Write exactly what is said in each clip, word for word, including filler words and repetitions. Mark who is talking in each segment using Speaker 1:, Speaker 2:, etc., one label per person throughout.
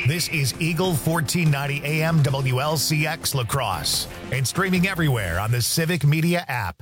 Speaker 1: This is Eagle fourteen ninety A M W L C X La Crosse and streaming everywhere on the Civic Media app.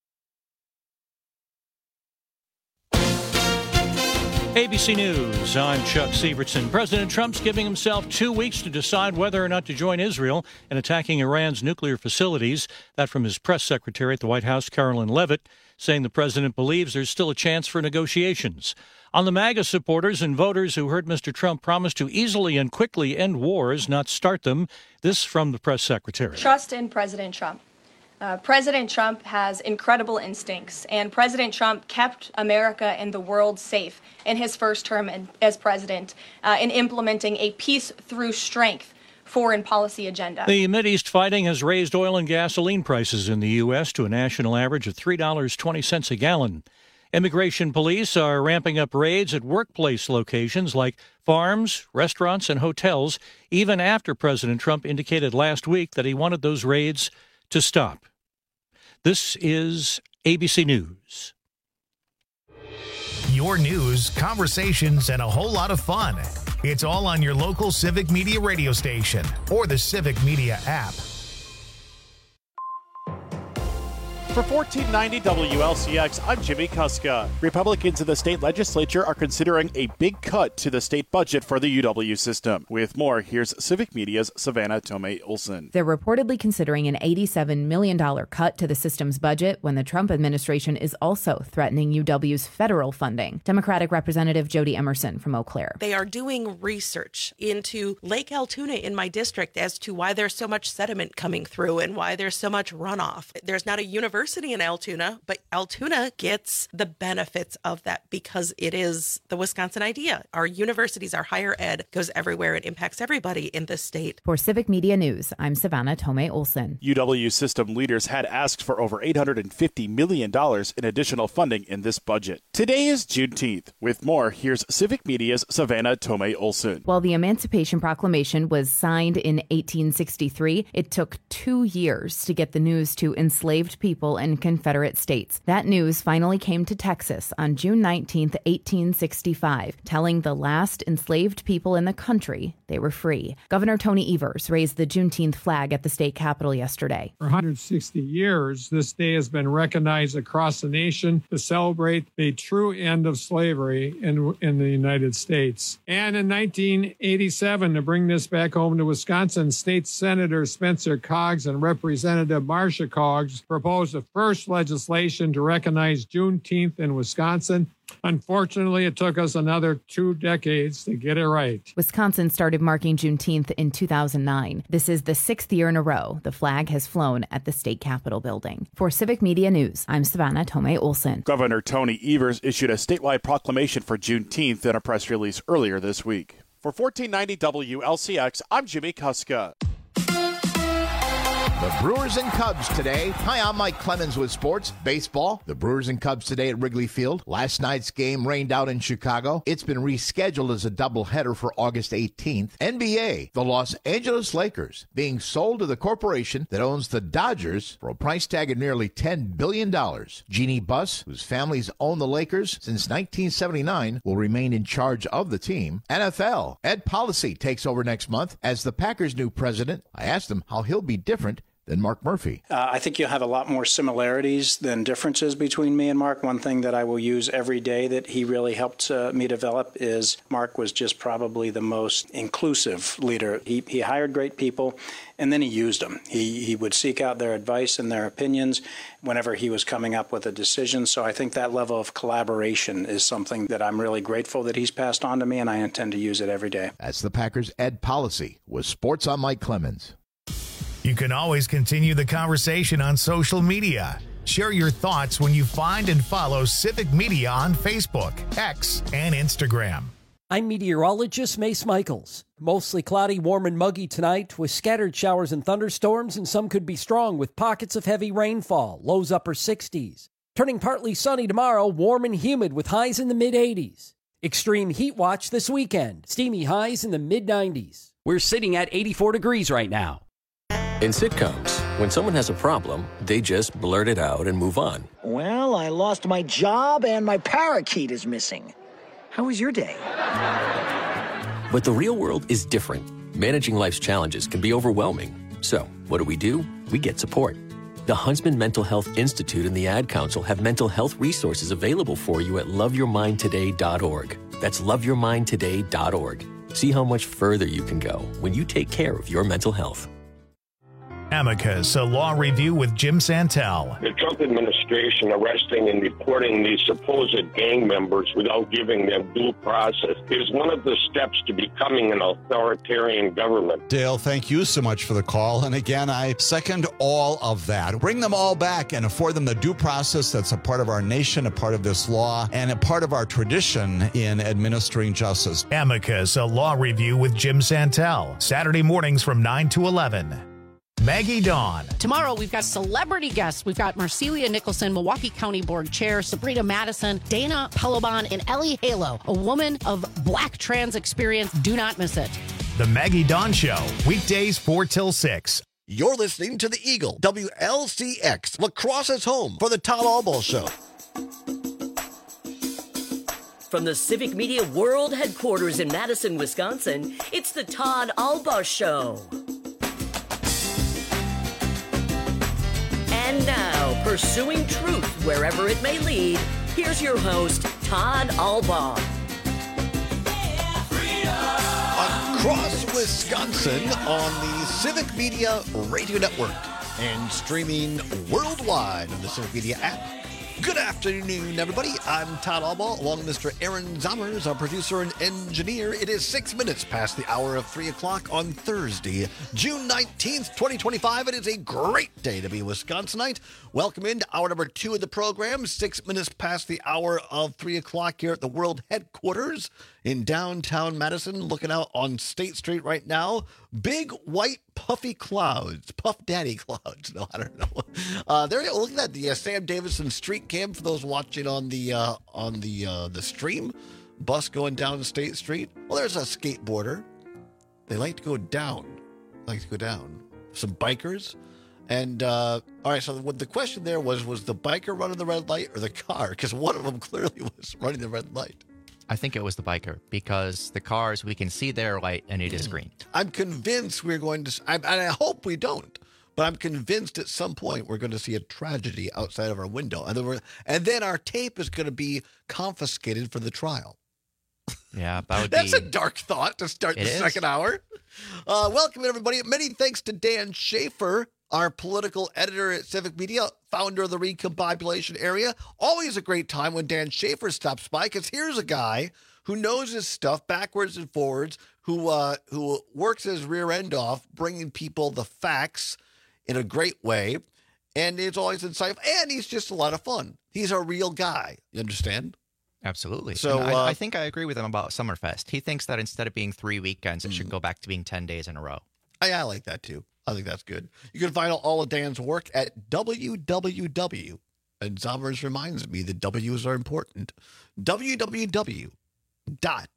Speaker 2: A B C News, I'm Chuck Sievertson. President Trump's giving himself two weeks to decide whether or not to join Israel in attacking Iran's nuclear facilities. That from his press secretary at the White House, Carolyn Leavitt, saying the president believes there's still a chance for negotiations. On the MAGA supporters and voters who heard Mister Trump promise to easily and quickly end wars, not start them, this from the press secretary.
Speaker 3: Trust in President Trump. Uh, President Trump has incredible instincts, and President Trump kept America and the world safe in his first term as president uh, in implementing a peace through strength foreign policy agenda.
Speaker 2: The Mideast fighting has raised oil and gasoline prices in the U S to a national average of three dollars and twenty cents a gallon. Immigration police are ramping up raids at workplace locations like farms, restaurants, and hotels, even after President Trump indicated last week that he wanted those raids to stop. This is A B C News.
Speaker 1: Your news, conversations, and a whole lot of fun. It's all on your local Civic Media radio station or the Civic Media app.
Speaker 4: For fourteen ninety W L C X, I'm Jimmy Kuska. Republicans in the state legislature are considering a big cut to the state budget for the U W system. With more, here's Civic Media's Savannah Tomei-Olson.
Speaker 5: They're reportedly considering an eighty-seven million dollars cut to the system's budget when the Trump administration is also threatening U W's federal funding. Democratic Representative Jody Emerson from Eau Claire.
Speaker 6: They are doing research into Lake Altoona in my district as to why there's so much sediment coming through and why there's so much runoff. There's not a university in Altoona, but Altoona gets the benefits of that because it is the Wisconsin idea. Our universities, our higher ed goes everywhere. It impacts everybody in this state.
Speaker 5: For Civic Media News, I'm Savannah Tomei-Olson.
Speaker 4: U W system leaders had asked for over eight hundred fifty million dollars in additional funding in this budget. Today is Juneteenth. With more, here's Civic Media's Savannah Tomei-Olson.
Speaker 5: While the Emancipation Proclamation was signed in eighteen sixty-three, it took two years to get the news to enslaved people in Confederate states. That news finally came to Texas on June nineteenth, eighteen sixty-five, telling the last enslaved people in the country they were free. Governor Tony Evers raised the Juneteenth flag at the state capitol yesterday.
Speaker 7: For one hundred sixty years, this day has been recognized across the nation to celebrate the true end of slavery in, in the United States. And in nineteen eighty-seven, to bring this back home to Wisconsin, State Senator Spencer Coggs and Representative Marcia Coggs proposed the first legislation to recognize Juneteenth in Wisconsin. Unfortunately, it took us another two decades to get it right.
Speaker 5: Wisconsin started marking Juneteenth in two thousand nine. This is the sixth year in a row the flag has flown at the state capitol building. For Civic Media News, I'm Savannah Tomei-Olson.
Speaker 4: Governor Tony Evers issued a statewide proclamation for Juneteenth in a press release earlier this week. For fourteen ninety W L C X, I'm Jimmy Kuska.
Speaker 8: The Brewers and Cubs today. Hi, I'm Mike Clemens with sports. Baseball. The Brewers and Cubs today at Wrigley Field. Last night's game rained out in Chicago. It's been rescheduled as a doubleheader for August eighteenth. N B A. The Los Angeles Lakers being sold to the corporation that owns the Dodgers for a price tag of nearly ten billion dollars. Jeannie Buss, whose family's owned the Lakers since nineteen seventy-nine, will remain in charge of the team. N F L. Ed Policy takes over next month as the Packers' new president. I asked him how he'll be different than Mark Murphy.
Speaker 9: Uh, I think you'll have a lot more similarities than differences between me and Mark. One thing that I will use every day that he really helped uh, me develop is Mark was just probably the most inclusive leader. He, he hired great people, and then he used them. He, he would seek out their advice and their opinions whenever he was coming up with a decision. So I think that level of collaboration is something that I'm really grateful that he's passed on to me, and I intend to use it every day.
Speaker 8: That's the Packers' Ed Policy. With Sports, I'm Mike Clemens.
Speaker 1: You can always continue the conversation on social media. Share your thoughts when you find and follow Civic Media on Facebook, X, and Instagram.
Speaker 10: I'm meteorologist Mace Michaels. Mostly cloudy, warm, and muggy tonight with scattered showers and thunderstorms, and some could be strong with pockets of heavy rainfall, lows upper sixties. Turning partly sunny tomorrow, warm and humid with highs in the mid-eighties. Extreme heat watch this weekend, steamy highs in the mid-nineties.
Speaker 11: We're sitting at eighty-four degrees right now. In sitcoms, when someone has a problem, they just blurt it out and move on.
Speaker 12: Well, I lost my job and my parakeet is missing. How was your day?
Speaker 11: But the real world is different. Managing life's challenges can be overwhelming. So, what do we do? We get support. The Huntsman Mental Health Institute and the Ad Council have mental health resources available for you at love your mind today dot org. That's love your mind today dot org. See how much further you can go when you take care of your mental health.
Speaker 1: Amicus, a law review with Jim Santel.
Speaker 12: The Trump administration arresting and deporting these supposed gang members without giving them due process is one of the steps to becoming an authoritarian government.
Speaker 13: Dale, thank you so much for the call. And again, I second all of that. Bring them all back and afford them the due process that's a part of our nation, a part of this law, and a part of our tradition in administering justice.
Speaker 1: Amicus, a law review with Jim Santel. Saturday mornings from nine to eleven. Maggie Dawn.
Speaker 14: Tomorrow, we've got celebrity guests. We've got Marcelia Nicholson, Milwaukee County Board Chair, Sabrina Madison, Dana Pelobon, and Ellie Halo, a woman of Black trans experience. Do not miss it.
Speaker 1: The Maggie Dawn Show, weekdays four till six.
Speaker 15: You're listening to the Eagle, W L C X, Lacrosse's home for the Todd Albaugh Show.
Speaker 16: From the Civic Media World Headquarters in Madison, Wisconsin, it's the Todd Albaugh Show. And now, pursuing truth wherever it may lead, here's your host, Todd Albaugh.
Speaker 15: Across Wisconsin on the Civic Media Radio Network and streaming worldwide on the Civic Media app. Good afternoon, everybody. I'm Todd Albaugh, along with Mister Aaron Zommers, our producer and engineer. It is six minutes past the hour of three o'clock on Thursday, June nineteenth, twenty twenty-five. It is a great day to be a Wisconsinite. Welcome into hour number two of the program, six minutes past the hour of three o'clock here at the World Headquarters in downtown Madison. Looking out on State Street right now. Big white puffy clouds, Puff Daddy clouds. No, I don't know. Uh, there you go. Look at that. The uh, Sam Davidson street cam for those watching on the uh, on the uh, the stream. Bus going down State Street. Well, there's a skateboarder. They like to go down. Like to go down. Some bikers. And, uh, all right, so what the question there was, was the biker running the red light or the car? Because one of them clearly was running the red light.
Speaker 17: I think it was the biker because the cars, we can see their light and it is green.
Speaker 15: I'm convinced we're going to, I, and I hope we don't, but I'm convinced at some point we're going to see a tragedy outside of our window. And then, we're, and then our tape is going to be confiscated for the trial.
Speaker 17: Yeah, that would
Speaker 15: That's
Speaker 17: be...
Speaker 15: a dark thought to start
Speaker 17: it
Speaker 15: the
Speaker 17: is.
Speaker 15: second hour. Uh, welcome, everybody. Many thanks to Dan Schaefer, our political editor at Civic Media, founder of the Recombobulation Area. Always a great time when Dan Schaefer stops by, because here's a guy who knows his stuff backwards and forwards, who uh, who works his rear end off, bringing people the facts in a great way, and it's always insightful, and he's just a lot of fun. He's a real guy. You understand?
Speaker 17: Absolutely.
Speaker 15: So
Speaker 17: I,
Speaker 15: uh,
Speaker 17: I think I agree with him about Summerfest. He thinks that instead of being three weekends, it mm. should go back to being ten days in a row.
Speaker 15: I, I like that, too. I think that's good. You can find all of Dan's work at w w w, and Zommers reminds me that W's are important, w w w dot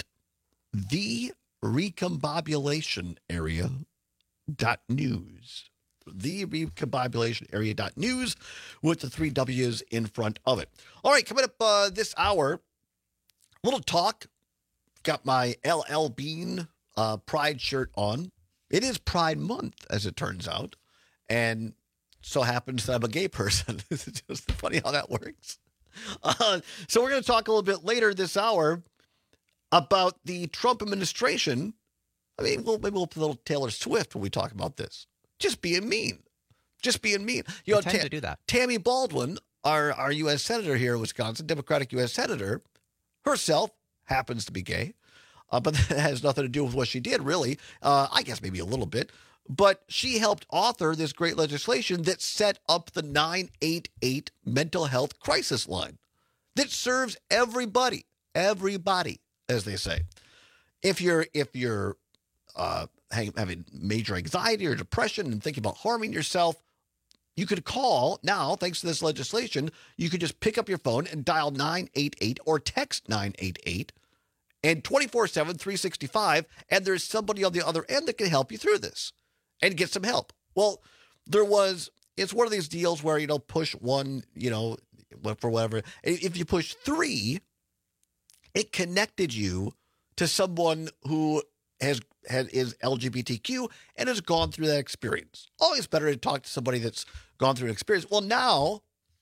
Speaker 15: the recombobulation area dot news. the recombobulation area dot news with the three W's in front of it. All right, coming up uh, this hour, a little talk. Got my L L Bean uh, Pride shirt on. It is Pride Month, as it turns out, and so happens that I'm a gay person. It's just funny how that works. Uh, so we're going to talk a little bit later this hour about the Trump administration. I mean, we'll, maybe we'll put a little Taylor Swift when we talk about this. Just being mean. Just being mean. You know,
Speaker 17: tend
Speaker 15: Ta-
Speaker 17: to do that.
Speaker 15: Tammy Baldwin, our, our U S Senator here in Wisconsin, Democratic U S Senator, herself happens to be gay. Uh, but that has nothing to do with what she did, really. Uh, I guess maybe a little bit. But she helped author this great legislation that set up the nine eight eight mental health crisis line that serves everybody, everybody, as they say. If you're if you're uh, having major anxiety or depression and thinking about harming yourself, you could call now, thanks to this legislation, you could just pick up your phone and dial nine eight eight or text nine eight eight. And twenty-four seven, three sixty-five, and there's somebody on the other end that can help you through this and get some help. Well, there was, it's one of these deals where, you know, push one, you know, for whatever. If you push three, it connected you to someone who has, has is L G B T Q and has gone through that experience. Always better to talk to somebody that's gone through an experience. Well, now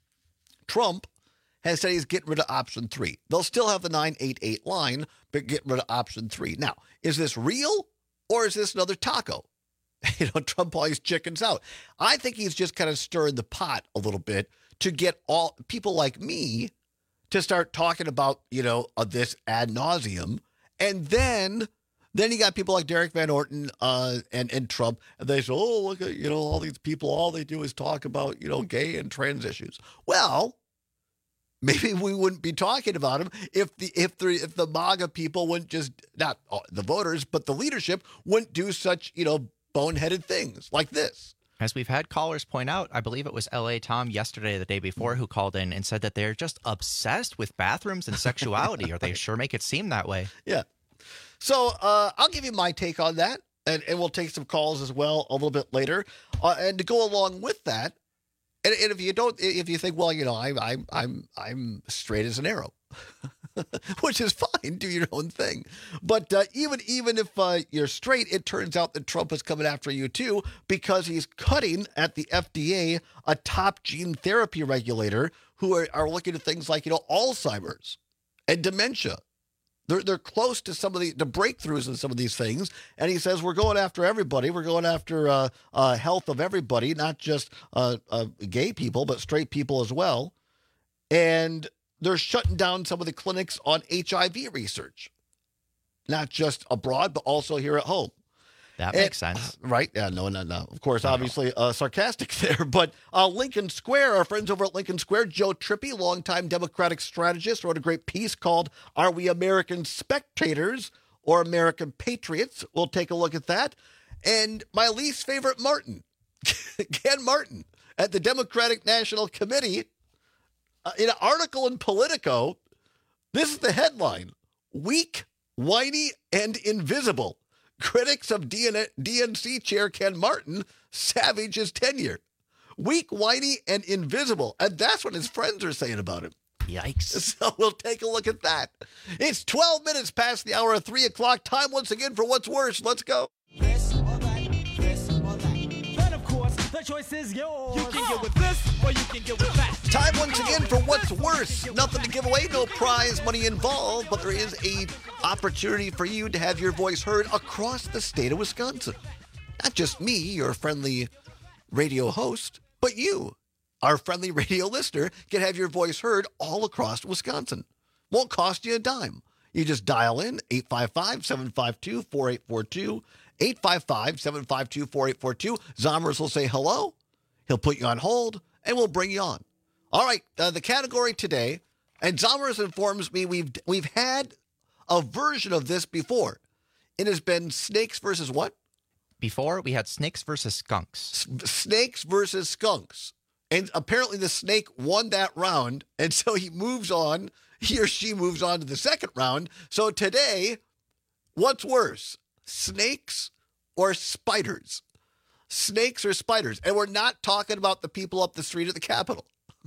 Speaker 15: Trump has said he's getting rid of option three. They'll still have the nine eight eight line, but get rid of option three. Now, is this real or is this another taco? You know, Trump always chickens out. I think he's just kind of stirring the pot a little bit to get all people like me to start talking about, you know, uh, this ad nauseum. And then, then you got people like Derek Van Orton uh, and, and Trump. And they say, oh, look at, you know, all these people, all they do is talk about, you know, gay and trans issues. Well, maybe we wouldn't be talking about them if the if the if the MAGA people wouldn't just, not the voters, but the leadership wouldn't do such, you know, boneheaded things like this.
Speaker 17: As we've had callers point out, I believe it was L A Tom yesterday, the day before, who called in and said that they're just obsessed with bathrooms and sexuality, or they sure make it seem that way.
Speaker 15: Yeah. So uh, I'll give you my take on that, and, and we'll take some calls as well a little bit later. Uh, and to go along with that, and, and if you don't, if you think, well, you know, I, I, I'm I'm straight as an arrow, which is fine, do your own thing. But uh, even even if uh, you're straight, it turns out that Trump is coming after you too, because he's cutting at the F D A, a top gene therapy regulator, who are, are looking at things like, you know, Alzheimer's and dementia. They're they're close to some of the, the breakthroughs in some of these things. And he says, we're going after everybody. We're going after uh, uh, health of everybody, not just uh, uh, gay people, but straight people as well. And they're shutting down some of the clinics on H I V research, not just abroad, but also here at home.
Speaker 17: That
Speaker 15: and,
Speaker 17: makes sense.
Speaker 15: Right? Yeah, no, no, no. Of course, obviously uh, sarcastic there. But uh, Lincoln Square, our friends over at Lincoln Square, Joe Trippi, longtime Democratic strategist, wrote a great piece called Are We American Spectators or American Patriots? We'll take a look at that. And my least favorite Martin, Ken Martin, at the Democratic National Committee, uh, in an article in Politico, this is the headline: Weak, whiny, and invisible. Critics of D N C chair Ken Martin savage his tenure. Weak, whiny, and invisible. And that's what his friends are saying about him.
Speaker 17: Yikes.
Speaker 15: So we'll take a look at that. It's twelve minutes past the hour of three o'clock. Time once again for What's Worse. Let's go.
Speaker 18: This or that, this or that. Then, of course, the choice is yours. You can get with this or you can get with that.
Speaker 15: Time once again for What's Worse. Nothing to give away, no prize money involved, but there is a opportunity for you to have your voice heard across the state of Wisconsin. Not just me, your friendly radio host, but you, our friendly radio listener, can have your voice heard all across Wisconsin. Won't cost you a dime. You just dial in eight five five, seven five two, four eight four two, eight five five, seven five two, four eight four two. Zommers will say hello. He'll put you on hold, and we'll bring you on. All right, uh, the category today, and Zommers informs me we've we've had a version of this before. It has been snakes versus what?
Speaker 17: Before, we had snakes versus skunks.
Speaker 15: S- snakes versus skunks. And apparently the snake won that round, and so he moves on. He or she moves on to the second round. So today, what's worse, snakes or spiders? Snakes or spiders? And we're not talking about the people up the street at the Capitol.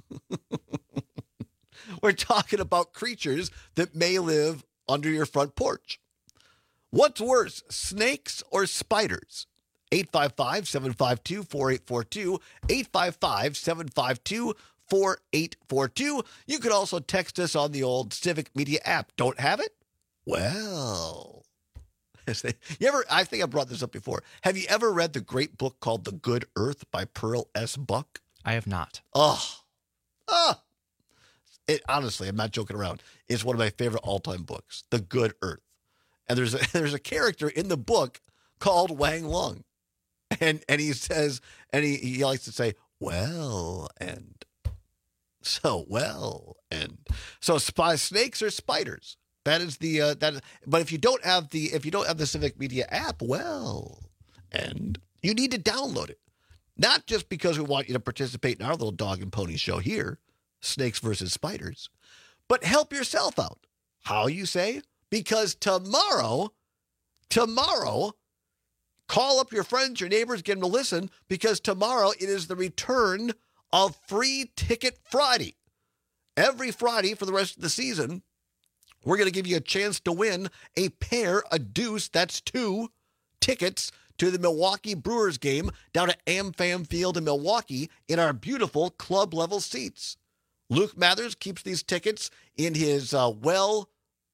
Speaker 15: We're talking about creatures that may live under your front porch. What's worse, snakes or spiders? eight five five, seven five two, four eight four two, eight five five, seven five two, four eight four two. You can also text us on the old Civic Media app. Don't have it? Well, you ever, I think I brought this up before. Have you ever read the great book called The Good Earth by Pearl S. Buck?
Speaker 17: I have not.
Speaker 15: Oh, oh. It, honestly, I'm not joking around. It's one of my favorite all-time books, The Good Earth. And there's a, there's a character in the book called Wang Lung. And and he says, and he, he likes to say, well, and so well, and so spy, snakes or spiders. That is the, uh, that. Is, but if you don't have the, if you don't have the Civic Media app, well, and you need to download it. Not just because we want you to participate in our little dog and pony show here, snakes versus spiders, but help yourself out. How, you say? Because tomorrow, tomorrow, call up your friends, your neighbors, get them to listen, because tomorrow it is the return of Free Ticket Friday. Every Friday for the rest of the season, we're going to give you a chance to win a pair, a deuce, that's two tickets to the Milwaukee Brewers game down at AmFam Field in Milwaukee in our beautiful club-level seats. Luke Mathers keeps these tickets in his uh, well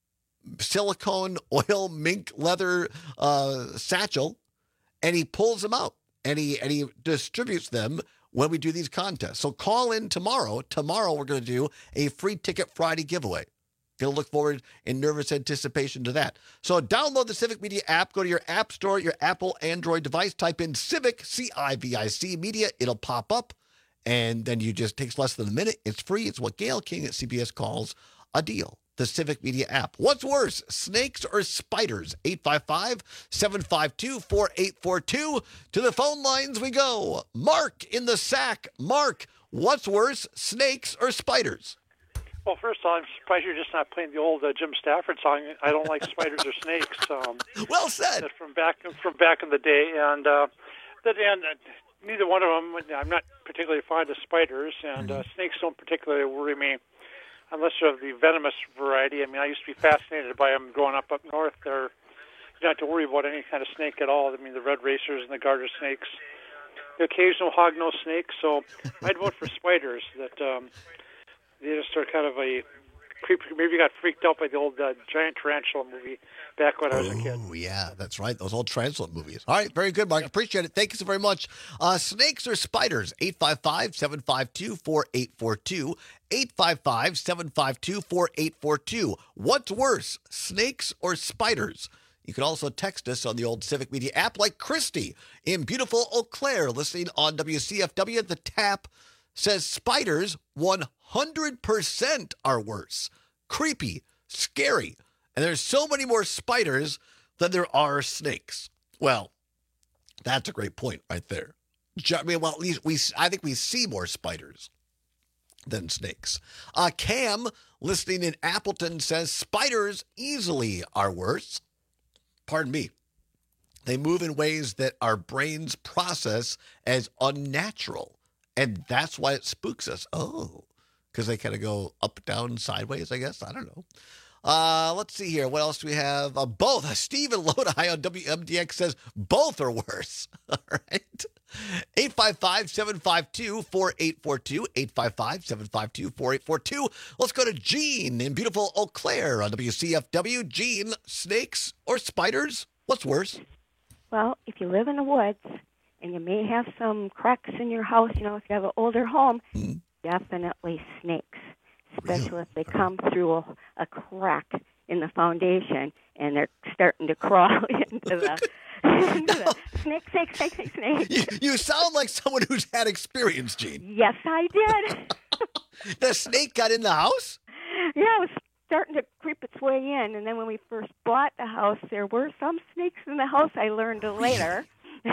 Speaker 15: silicone oil mink leather uh, satchel, and he pulls them out, and he and he distributes them when we do these contests. So call in tomorrow. Tomorrow we're going to do a free Ticket Friday giveaway. Going to look forward in nervous anticipation to that. So download the Civic Media app. Go to your app store, your Apple Android device. Type in Civic, C I V I C Media. It'll pop up. And then you just, takes less than a minute. It's free. It's what Gail King at C B S calls a deal. The Civic Media app. What's worse, snakes or spiders? eight five five, seven five two, four eight four two. To the phone lines we go. Mark in the sack. Mark, what's worse, snakes or spiders?
Speaker 19: Well, first of all, I'm surprised you're just not playing the old uh, Jim Stafford song. I don't like spiders or snakes. Um,
Speaker 15: well said.
Speaker 19: From back from back in the day, and uh, that and uh, neither one of them. I'm not particularly fond of spiders, and uh, snakes don't particularly worry me, unless they're of the venomous variety. I mean, I used to be fascinated by them growing up up north. They're, you don't have to worry about any kind of snake at all. I mean, the red racers and the garter snakes, the occasional hognose snake. So I'd vote for spiders. That um, they just are kind of a creepy. Maybe you got freaked out by the old uh, giant tarantula movie back when I was a kid.
Speaker 15: Oh, yeah, that's right. Those old tarantula movies. All right, very good, Mark. Appreciate it. Thank you so very much. Uh, snakes or spiders? eight five five, seven five two, four eight four two. eight five five, seven five two, four eight four two. What's worse, snakes or spiders? You can also text us on the old Civic Media app, like Christy in beautiful Eau Claire, listening on W C F W. The Tap says spiders one hundred percent are worse. Creepy, scary. And there's so many more spiders than there are snakes. Well, that's a great point right there. I mean, well, at least we, I think we see more spiders than snakes. Uh, Cam, listening in Appleton, says spiders easily are worse. Pardon me. They move in ways that our brains process as unnatural. And that's why it spooks us. Oh, because they kind of go up, down, sideways, I guess. I don't know. Uh, let's see here. What else do we have? Uh, both. Stephen Lodi on W M D X says both are worse. All right. eight five five, seven five two, four eight four two. eight five five, seven five two, four eight four two. Let's go to Gene in beautiful Eau Claire on W C F W. Gene, snakes or spiders? What's worse?
Speaker 20: Well, if you live in the woods and you may have some cracks in your house, you know, if you have an older home, mm. definitely snakes, especially really? if they come through a, a crack in the foundation and they're starting to crawl into the, into the snake, snake, snake, snake, snake.
Speaker 15: You, you sound like someone who's had experience, Gene.
Speaker 20: Yes, I did.
Speaker 15: The snake got in the house?
Speaker 20: Yeah, it was starting to creep its way in. And then when we first bought the house, there were some snakes in the house, I learned later.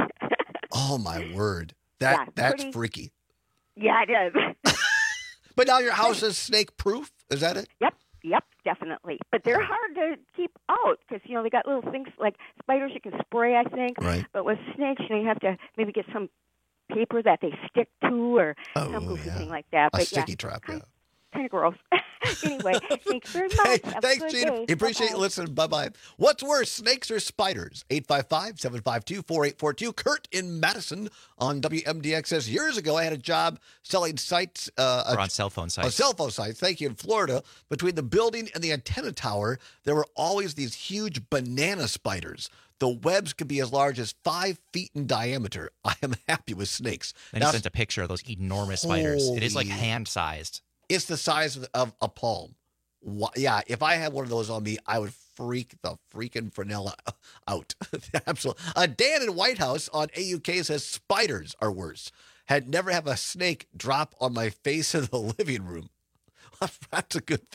Speaker 15: Oh, my word. That
Speaker 20: yeah,
Speaker 15: That's
Speaker 20: pretty,
Speaker 15: freaky.
Speaker 20: Yeah, it is.
Speaker 15: But now your house is snake-proof? Is that it?
Speaker 20: Yep, yep, definitely. But they're hard to keep out because, you know, they got little things like spiders you can spray, I think.
Speaker 15: Right.
Speaker 20: But with snakes, you know, you have to maybe get some paper that they stick to or
Speaker 15: oh,
Speaker 20: some goofy
Speaker 15: yeah.
Speaker 20: thing like that.
Speaker 15: A
Speaker 20: But
Speaker 15: sticky
Speaker 20: yeah,
Speaker 15: trap,
Speaker 20: kind,
Speaker 15: yeah.
Speaker 20: Kind of gross. Anyway, thanks very much.
Speaker 15: Hey,
Speaker 20: have
Speaker 15: thanks,
Speaker 20: a good
Speaker 15: Gene.
Speaker 20: day.
Speaker 15: Appreciate
Speaker 20: Bye-bye.
Speaker 15: you listening. Bye-bye. What's worse, snakes or spiders? eight five five, seven five two, four eight four two. Kurt in Madison on W M D X says, years ago I had a job selling sites. Uh,
Speaker 17: or on cell phone sites.
Speaker 15: Uh, cell phone sites, thank you, in Florida. Between the building and the antenna tower, there were always these huge banana spiders. The webs could be as large as five feet in diameter. I am happy with snakes.
Speaker 17: Then
Speaker 15: Now,
Speaker 17: he sent a picture of those enormous spiders. It is like
Speaker 15: holy-
Speaker 17: hand-sized.
Speaker 15: It's the size of, of a palm. Wha- Yeah, if I had one of those on me, I would freak the freaking Fresnel out. Absolutely. Uh, Dan in White House on A U K says spiders are worse. Had never have a snake drop on my face in the living room. That's a good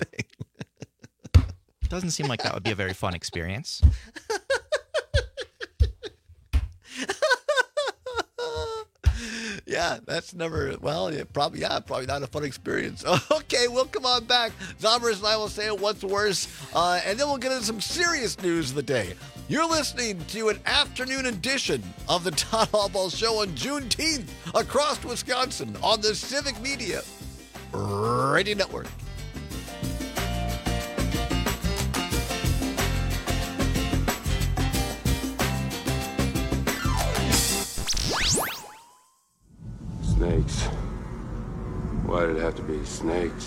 Speaker 15: thing.
Speaker 17: Doesn't seem like that would be a very fun experience.
Speaker 15: Yeah, that's never, well, yeah, probably, yeah, probably not a fun experience. Okay, we'll come on back. Zombers and I will say what's worse, uh, and then we'll get into some serious news of the day. You're listening to an afternoon edition of the Todd Albaugh Show on Juneteenth across Wisconsin on the Civic Media Radio Network.
Speaker 21: Snakes. Why did it have to be snakes?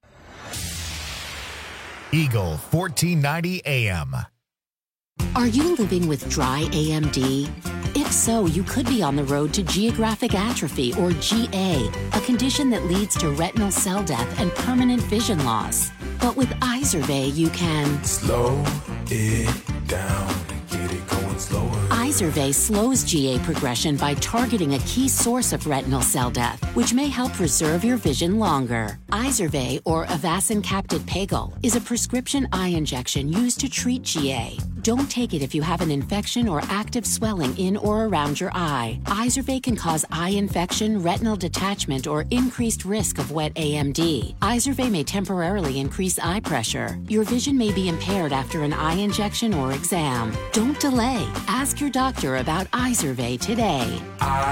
Speaker 1: Eagle fourteen ninety A M.
Speaker 22: Are you living with dry A M D? If so, you could be on the road to geographic atrophy, or G A, a condition that leads to retinal cell death and permanent vision loss. But with Izervay, you can
Speaker 23: slow it down and get it going slower.
Speaker 22: Izervay slows G A progression by targeting a key source of retinal cell death, which may help preserve your vision longer. Izervay, or Avastin Captid Pagel, is a prescription eye injection used to treat G A. Don't take it if you have an infection or active swelling in or around your eye. Izervay can cause eye infection, retinal detachment, or increased risk of wet A M D. Izervay may temporarily increase eye pressure. Your vision may be impaired after an eye injection or exam. Don't delay. Ask your doctor about Izervay today.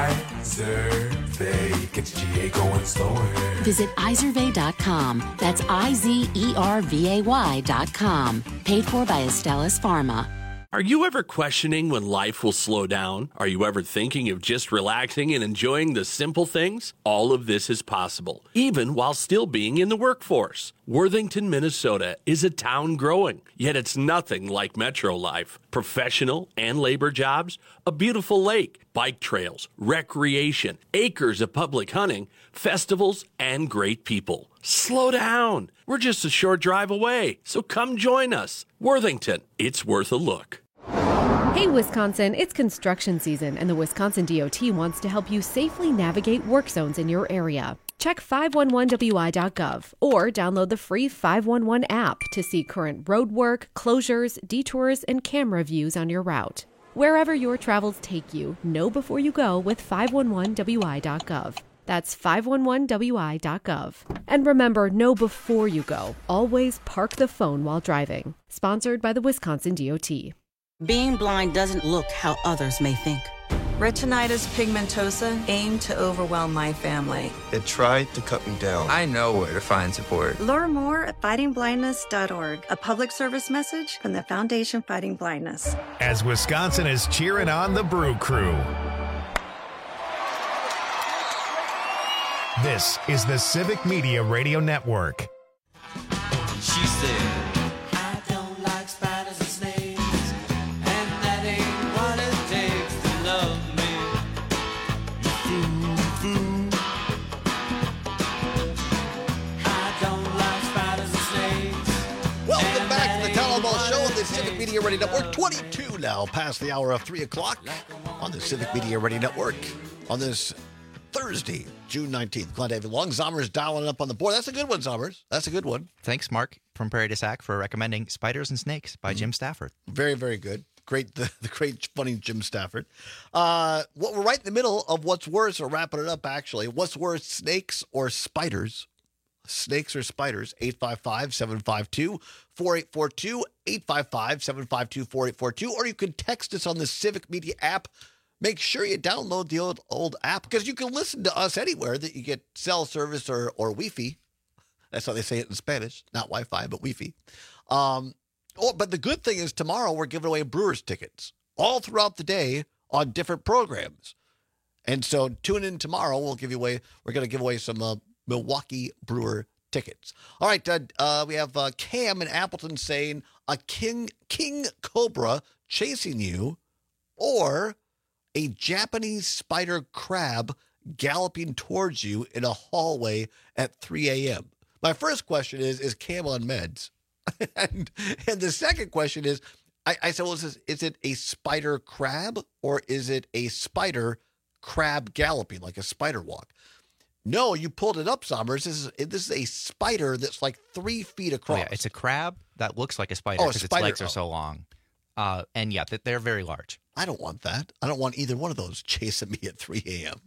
Speaker 23: Izervay gets G A going slower.
Speaker 22: Visit Izervay dot com. That's I Z E R V A Y dot com. Paid for by Astellas Pharma.
Speaker 24: Are you ever questioning when life will slow down? Are you ever thinking of just relaxing and enjoying the simple things? All of this is possible, even while still being in the workforce. Worthington, Minnesota is a town growing, yet it's nothing like metro life. Professional and labor jobs, a beautiful lake, bike trails, recreation, acres of public hunting, festivals, and great people. Slow down. We're just a short drive away, so come join us. Worthington, it's worth a look.
Speaker 25: Hey, Wisconsin, it's construction season, and the Wisconsin D O T wants to help you safely navigate work zones in your area. Check five one one W I dot gov or download the free five one one app to see current road work, closures, detours, and camera views on your route. Wherever your travels take you, know before you go with five one one W I dot gov. That's five one one W I dot gov. And remember, know before you go. Always park the phone while driving. Sponsored by the Wisconsin D O T.
Speaker 26: Being blind doesn't look how others may think.
Speaker 27: Retinitis pigmentosa aimed to overwhelm my family.
Speaker 28: It tried to cut me down. I know where to find support.
Speaker 27: Learn more at fighting blindness dot org, a public service message from the Foundation Fighting Blindness.
Speaker 1: As Wisconsin is cheering on the Brew Crew. This is the Civic Media Radio Network.
Speaker 18: She said, I don't like spiders and snakes, and that ain't what it takes to love me. Foo, foo. I don't like spiders and snakes.
Speaker 15: Welcome back to the Town Hall Ball Show on the Civic Media Radio Network. twenty-two now, past the hour of three o'clock on the Civic Media Radio Network on this Thursday, June nineteenth. Glad to have you along. Zommers dialing up on the board. That's a good one, Zommers. That's a good one.
Speaker 17: Thanks, Mark, from Prairie to Sac, for recommending Spiders and Snakes by mm-hmm. Jim Stafford.
Speaker 15: Very, very good. Great, the, the great, funny Jim Stafford. Uh, what we're right in the middle of what's worse, or wrapping it up, actually. What's worse, snakes or spiders? Snakes or spiders? eight five five, seven five two, four eight four two, eight five five, seven five two, four eight four two, or you can text us on the Civic Media app. Make sure you download the old old app, because you can listen to us anywhere that you get cell service or, or Wi-Fi. That's how they say it in Spanish. Not Wi-Fi, but Wi-Fi. Um, oh, but the good thing is tomorrow we're giving away Brewers tickets all throughout the day on different programs. And so tune in tomorrow. We'll give you away. We're going to give away some uh, Milwaukee Brewer tickets. All right. Uh, uh, we have uh, Cam in Appleton saying a king king cobra chasing you, or a Japanese spider crab galloping towards you in a hallway at three a.m. My first question is, is Cam on meds? and, and the second question is, I, I said, well, is, this, is it a spider crab, or is it a spider crab galloping, like a spider walk? No, you pulled it up, Sommers. This is, this is a spider that's like three feet across.
Speaker 17: Oh, yeah, it's a crab that looks like a spider because oh, its legs are oh. so long. Uh, and yeah, they're very large.
Speaker 15: I don't want that. I don't want either one of those chasing me at three a.m.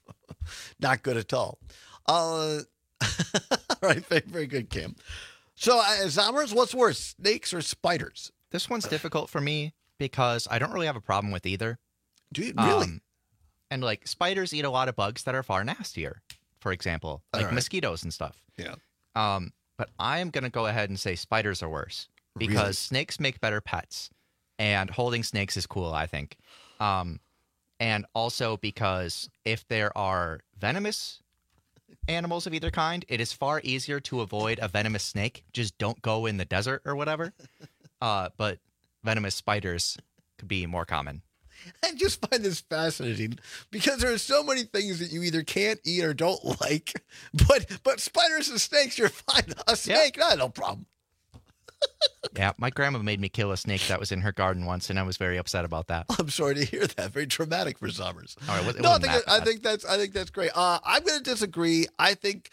Speaker 15: Not good at all. Uh, all right, very, very good, Kim. So, uh, Zommers, what's worse, snakes or spiders?
Speaker 17: This one's difficult for me because I don't really have a problem with either.
Speaker 15: Do you really?
Speaker 17: Um, and like spiders eat a lot of bugs that are far nastier, for example, like right. mosquitoes and stuff.
Speaker 15: Yeah.
Speaker 17: Um, but I am going to go ahead and say spiders are worse because really? snakes make better pets. And holding snakes is cool, I think. Um, and also because if there are venomous animals of either kind, it is far easier to avoid a venomous snake. Just don't go in the desert or whatever. Uh, but venomous spiders could be more common.
Speaker 15: I just find this fascinating because there are so many things that you either can't eat or don't like. But but spiders and snakes, you're fine. A snake, yeah. no problem.
Speaker 17: Yeah, my grandma made me kill a snake that was in her garden once, and I was very upset about that.
Speaker 15: I'm sorry to hear that. Very traumatic for Summers.
Speaker 17: All right, it
Speaker 15: no, I
Speaker 17: wasn't
Speaker 15: think,
Speaker 17: that
Speaker 15: I
Speaker 17: bad.
Speaker 15: think that's I think that's great. Uh, I'm going to disagree. I think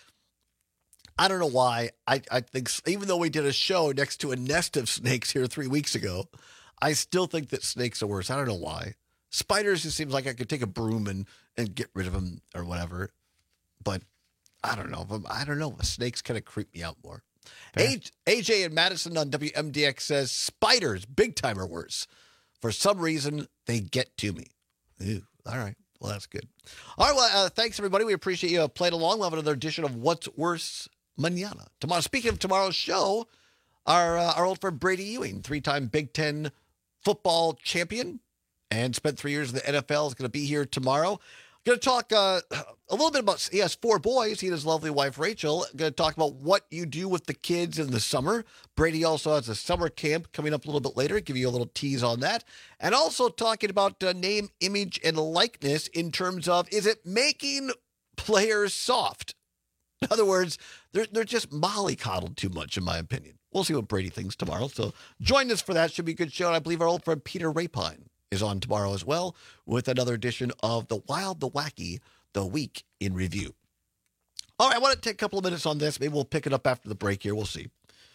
Speaker 15: I don't know why. I, I think even though we did a show next to a nest of snakes here three weeks ago, I still think that snakes are worse. I don't know why. Spiders, it seems like I could take a broom and, and get rid of them or whatever. But I don't know. I don't know. Snakes kind of creep me out more. A- AJ in Madison on W M D X says, spiders, big time are worse. For some reason, they get to me. Ew. All right. Well, that's good. All right. Well, uh, thanks, everybody. We appreciate you uh, playing along. We'll have another edition of What's Worse Mañana. Tomorrow, speaking of tomorrow's show, our, uh, our old friend Brady Ewing, three-time Big Ten football champion and spent three years in the N F L, is going to be here tomorrow. Going to talk uh, a little bit about, he has four boys, he and his lovely wife, Rachel. Going to talk about what you do with the kids in the summer. Brady also has a summer camp coming up a little bit later, give you a little tease on that. And also talking about uh, name, image, and likeness in terms of, is it making players soft? In other words, they're, they're just mollycoddled too much, in my opinion. We'll see what Brady thinks tomorrow. So join us for that. Should be a good show. And I believe our old friend Peter Rapine is on tomorrow as well with another edition of The Wild, the Wacky, The Week in Review. All right, I want to take a couple of minutes on this. Maybe we'll pick it up after the break here. We'll see.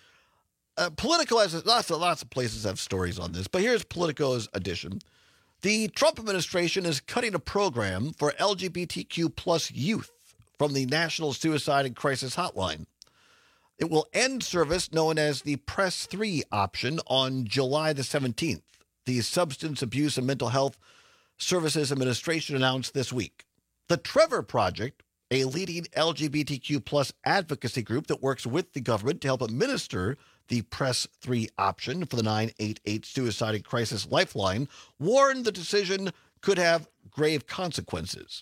Speaker 15: Uh, Politico has lots of, lots of places have stories on this, but here's Politico's edition. The Trump administration is cutting a program for L G B T Q plus youth from the National Suicide and Crisis Hotline. It will end service known as the Press three option on July the seventeenth. The Substance Abuse and Mental Health Services Administration announced this week. The Trevor Project, a leading L G B T Q plus advocacy group that works with the government to help administer the Press three option for the nine eight eight Suicide and Crisis Lifeline, warned the decision could have grave consequences.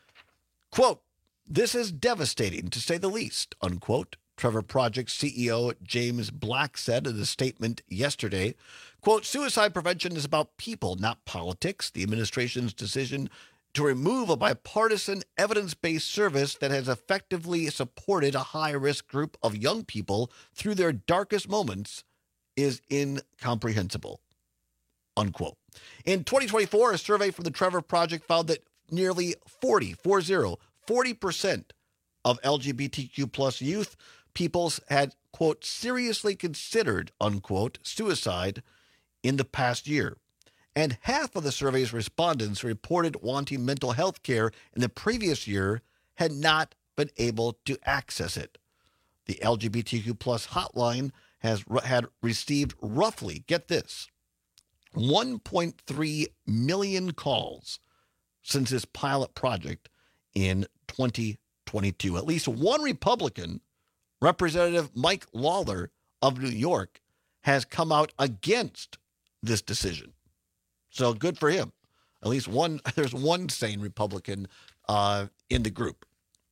Speaker 15: Quote, "This is devastating, to say the least," unquote. Trevor Project C E O James Black said in a statement yesterday, quote, "Suicide prevention is about people, not politics. The administration's decision to remove a bipartisan, evidence-based service that has effectively supported a high-risk group of young people through their darkest moments is incomprehensible," unquote. In twenty twenty-four, a survey from the Trevor Project found that nearly forty, forty percent of L G B T Q plus youth peoples had, quote, seriously considered, unquote, suicide in the past year. And half of the survey's respondents reported wanting mental health care in the previous year had not been able to access it. The L G B T Q plus hotline has had received roughly, get this, one point three million calls since its pilot project in twenty twenty-two. At least one Republican, Representative Mike Lawler of New York, has come out against this decision. So good for him. At least one, there's one sane Republican uh, in the group.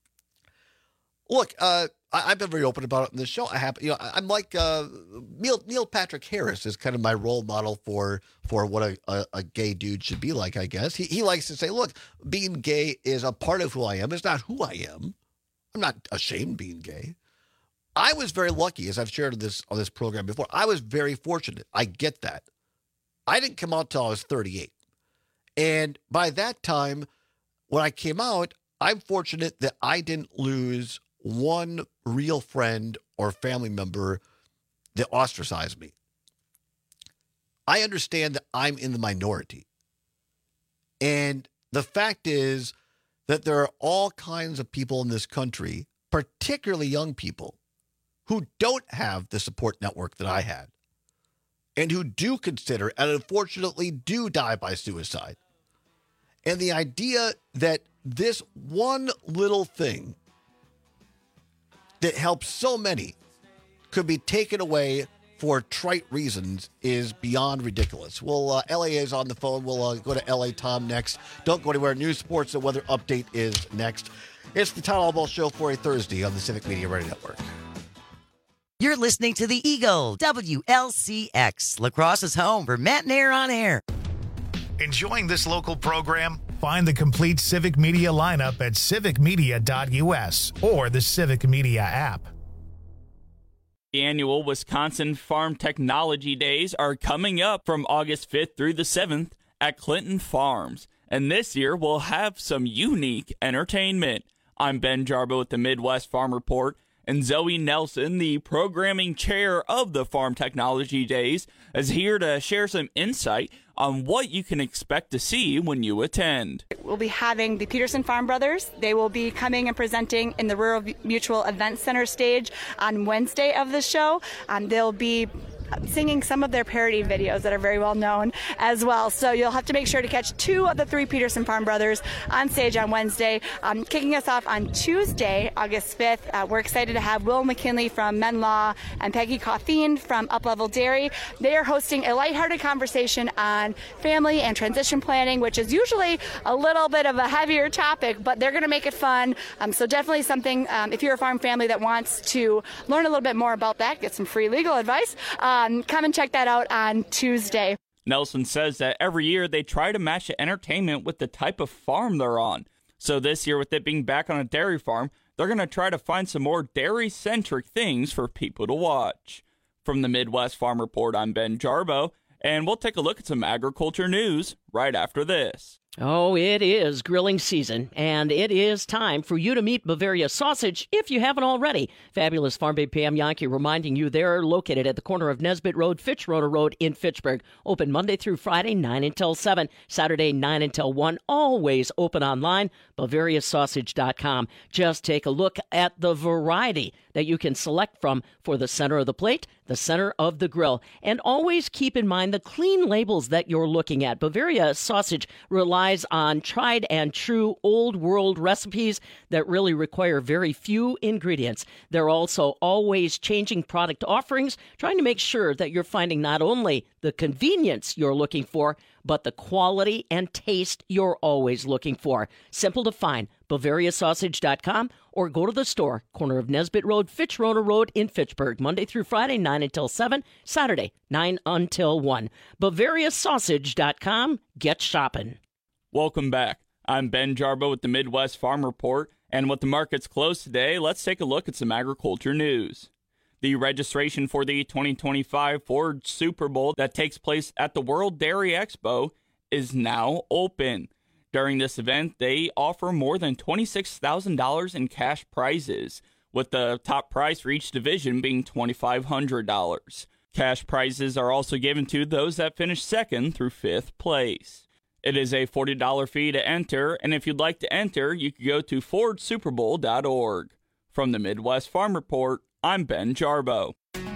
Speaker 15: Look, uh, I, I've been very open about it in this show. I have, you know, I'm like uh, Neil, Neil Patrick Harris is kind of my role model for for what a, a, a gay dude should be like, I guess. He, he likes to say, look, being gay is a part of who I am. It's not who I am. I'm not ashamed of being gay. I was very lucky, as I've shared this on this program before. I was very fortunate. I get that. I didn't come out till I was thirty-eight. And by that time, when I came out, I'm fortunate that I didn't lose one real friend or family member that ostracized me. I understand that I'm in the minority. And the fact is that there are all kinds of people in this country, particularly young people, who don't have the support network that I had and who do consider and unfortunately do die by suicide. And the idea that this one little thing that helps so many could be taken away for trite reasons is beyond ridiculous. Well, uh, L A is on the phone. We'll uh, go to L A Tom next. Don't go anywhere. News, sports, and weather update is next. It's the Todd Albaugh Show for a Thursday on the Civic Media Radio Network.
Speaker 2: You're listening to the Eagle, W L C X, La Crosse's home for Matt Nair on air.
Speaker 1: Enjoying this local program? Find the complete Civic Media lineup at civic media dot u s or the Civic Media app.
Speaker 3: The annual Wisconsin Farm Technology Days are coming up from August fifth through the seventh at Clinton Farms. And this year we'll have some unique entertainment. I'm Ben Jarbo with the Midwest Farm Report, and Zoe Nelson, the programming chair of the Farm Technology Days, is here to share some insight on what you can expect to see when you attend.
Speaker 4: We'll be having the Peterson Farm Brothers. They will be coming and presenting in the Rural Mutual Event Center stage on Wednesday of the show. Um, they'll be singing some of their parody videos that are very well known as well. So you'll have to make sure to catch two of the three Peterson Farm Brothers on stage on Wednesday. Um, kicking us off on Tuesday, August fifth, uh, we're excited to have Will McKinley from Men Law and Peggy Coffeen from Up Level Dairy. They are hosting a lighthearted conversation on family and transition planning, which is usually a little bit of a heavier topic, but they're going to make it fun. Um, so definitely something, um, if you're a farm family that wants to learn a little bit more about that, get some free legal advice, um, come and check that out on Tuesday.
Speaker 3: Nelson says that every year they try to match the entertainment with the type of farm they're on. So this year, with it being back on a dairy farm, they're going to try to find some more dairy-centric things for people to watch. From the Midwest Farm Report, I'm Ben Jarbo, and we'll take a look at some agriculture news right after this.
Speaker 5: Oh, it is grilling season, and it is time for you to meet Bavaria Sausage if you haven't already. Fabulous Farm Babe Pam Yankee reminding you they're located at the corner of Nesbitt Road, Fitchroder Road in Fitchburg. Open Monday through Friday, nine until seven, Saturday, nine until one. Always open online, Bavaria Sausage dot com. Just take a look at the variety that you can select from for the center of the plate, the center of the grill. And always keep in mind the clean labels that you're looking at. Bavaria Sausage relies on tried and true old world recipes that really require very few ingredients. They're also always changing product offerings, trying to make sure that you're finding not only the convenience you're looking for, but the quality and taste you're always looking for. Simple to find, Bavaria Sausage dot com, or go to the store, corner of Nesbitt Road, Fitchroder Road in Fitchburg, Monday through Friday, nine until seven, Saturday, nine until one. Bavaria Sausage dot com. Get shopping.
Speaker 3: Welcome back. I'm Ben Jarbo with the Midwest Farm Report, and with the markets closed today, let's take a look at some agriculture news. The registration for the twenty twenty-five Ford Super Bowl that takes place at the World Dairy Expo is now open. During this event, they offer more than twenty-six thousand dollars in cash prizes, with the top prize for each division being twenty-five hundred dollars. Cash prizes are also given to those that finish second through fifth place. It is a forty dollars fee to enter, and if you'd like to enter, you can go to ford super bowl dot org. From the Midwest Farm Report, I'm Ben Jarbo.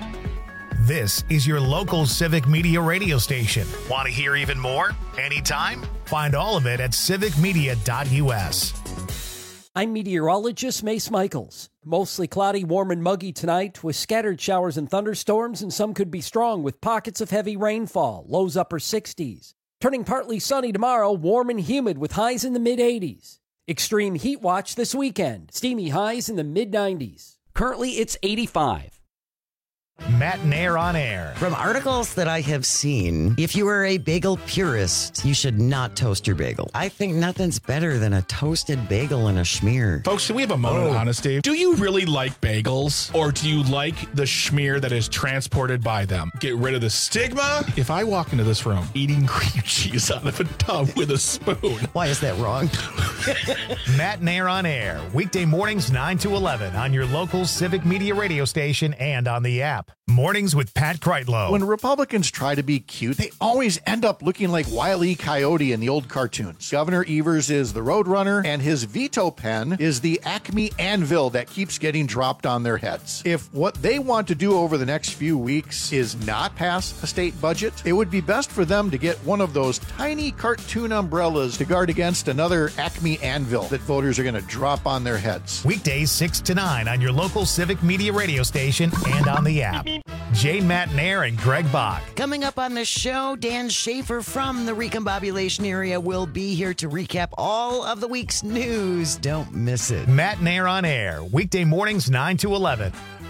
Speaker 1: This is your local Civic Media radio station. Want to hear even more? Anytime? Find all of it at civic media dot u s.
Speaker 10: I'm meteorologist Mace Michaels. Mostly cloudy, warm, and muggy tonight with scattered showers and thunderstorms, and some could be strong with pockets of heavy rainfall, lows upper sixties. Turning partly sunny tomorrow, warm and humid with highs in the mid-eighties. Extreme heat watch this weekend, steamy highs in the mid-nineties. Currently, it's eighty-five.
Speaker 1: Matt Nair on air.
Speaker 2: From articles that I have seen, if you are a bagel purist, you should not toast your bagel. I think nothing's better than a toasted bagel and a schmear.
Speaker 6: Folks, can we have a moment of honesty? Do you really like bagels, or do you like the schmear that is transported by them? Get rid of the stigma. If I walk into this room eating cream cheese out of a tub with a spoon.
Speaker 2: Why is that wrong?
Speaker 1: Matt Nair on air, weekday mornings nine to eleven on your local Civic Media radio station and on the app. Mornings with Pat Kreitlow.
Speaker 7: When Republicans try to be cute, they always end up looking like Wile E. Coyote in the old cartoons. Governor Evers is the Roadrunner, and his veto pen is the Acme anvil that keeps getting dropped on their heads. If what they want to do over the next few weeks is not pass a state budget, it would be best for them to get one of those tiny cartoon umbrellas to guard against another Acme anvil that voters are going to drop on their heads.
Speaker 1: Weekdays six to nine on your local Civic Media radio station and on the app. Jane Matnair and Greg Bach.
Speaker 2: Coming up on the show, Dan Schaefer from the Recombobulation area will be here to recap all of the week's news. Don't miss it.
Speaker 1: Matnair on air, weekday mornings nine to eleven.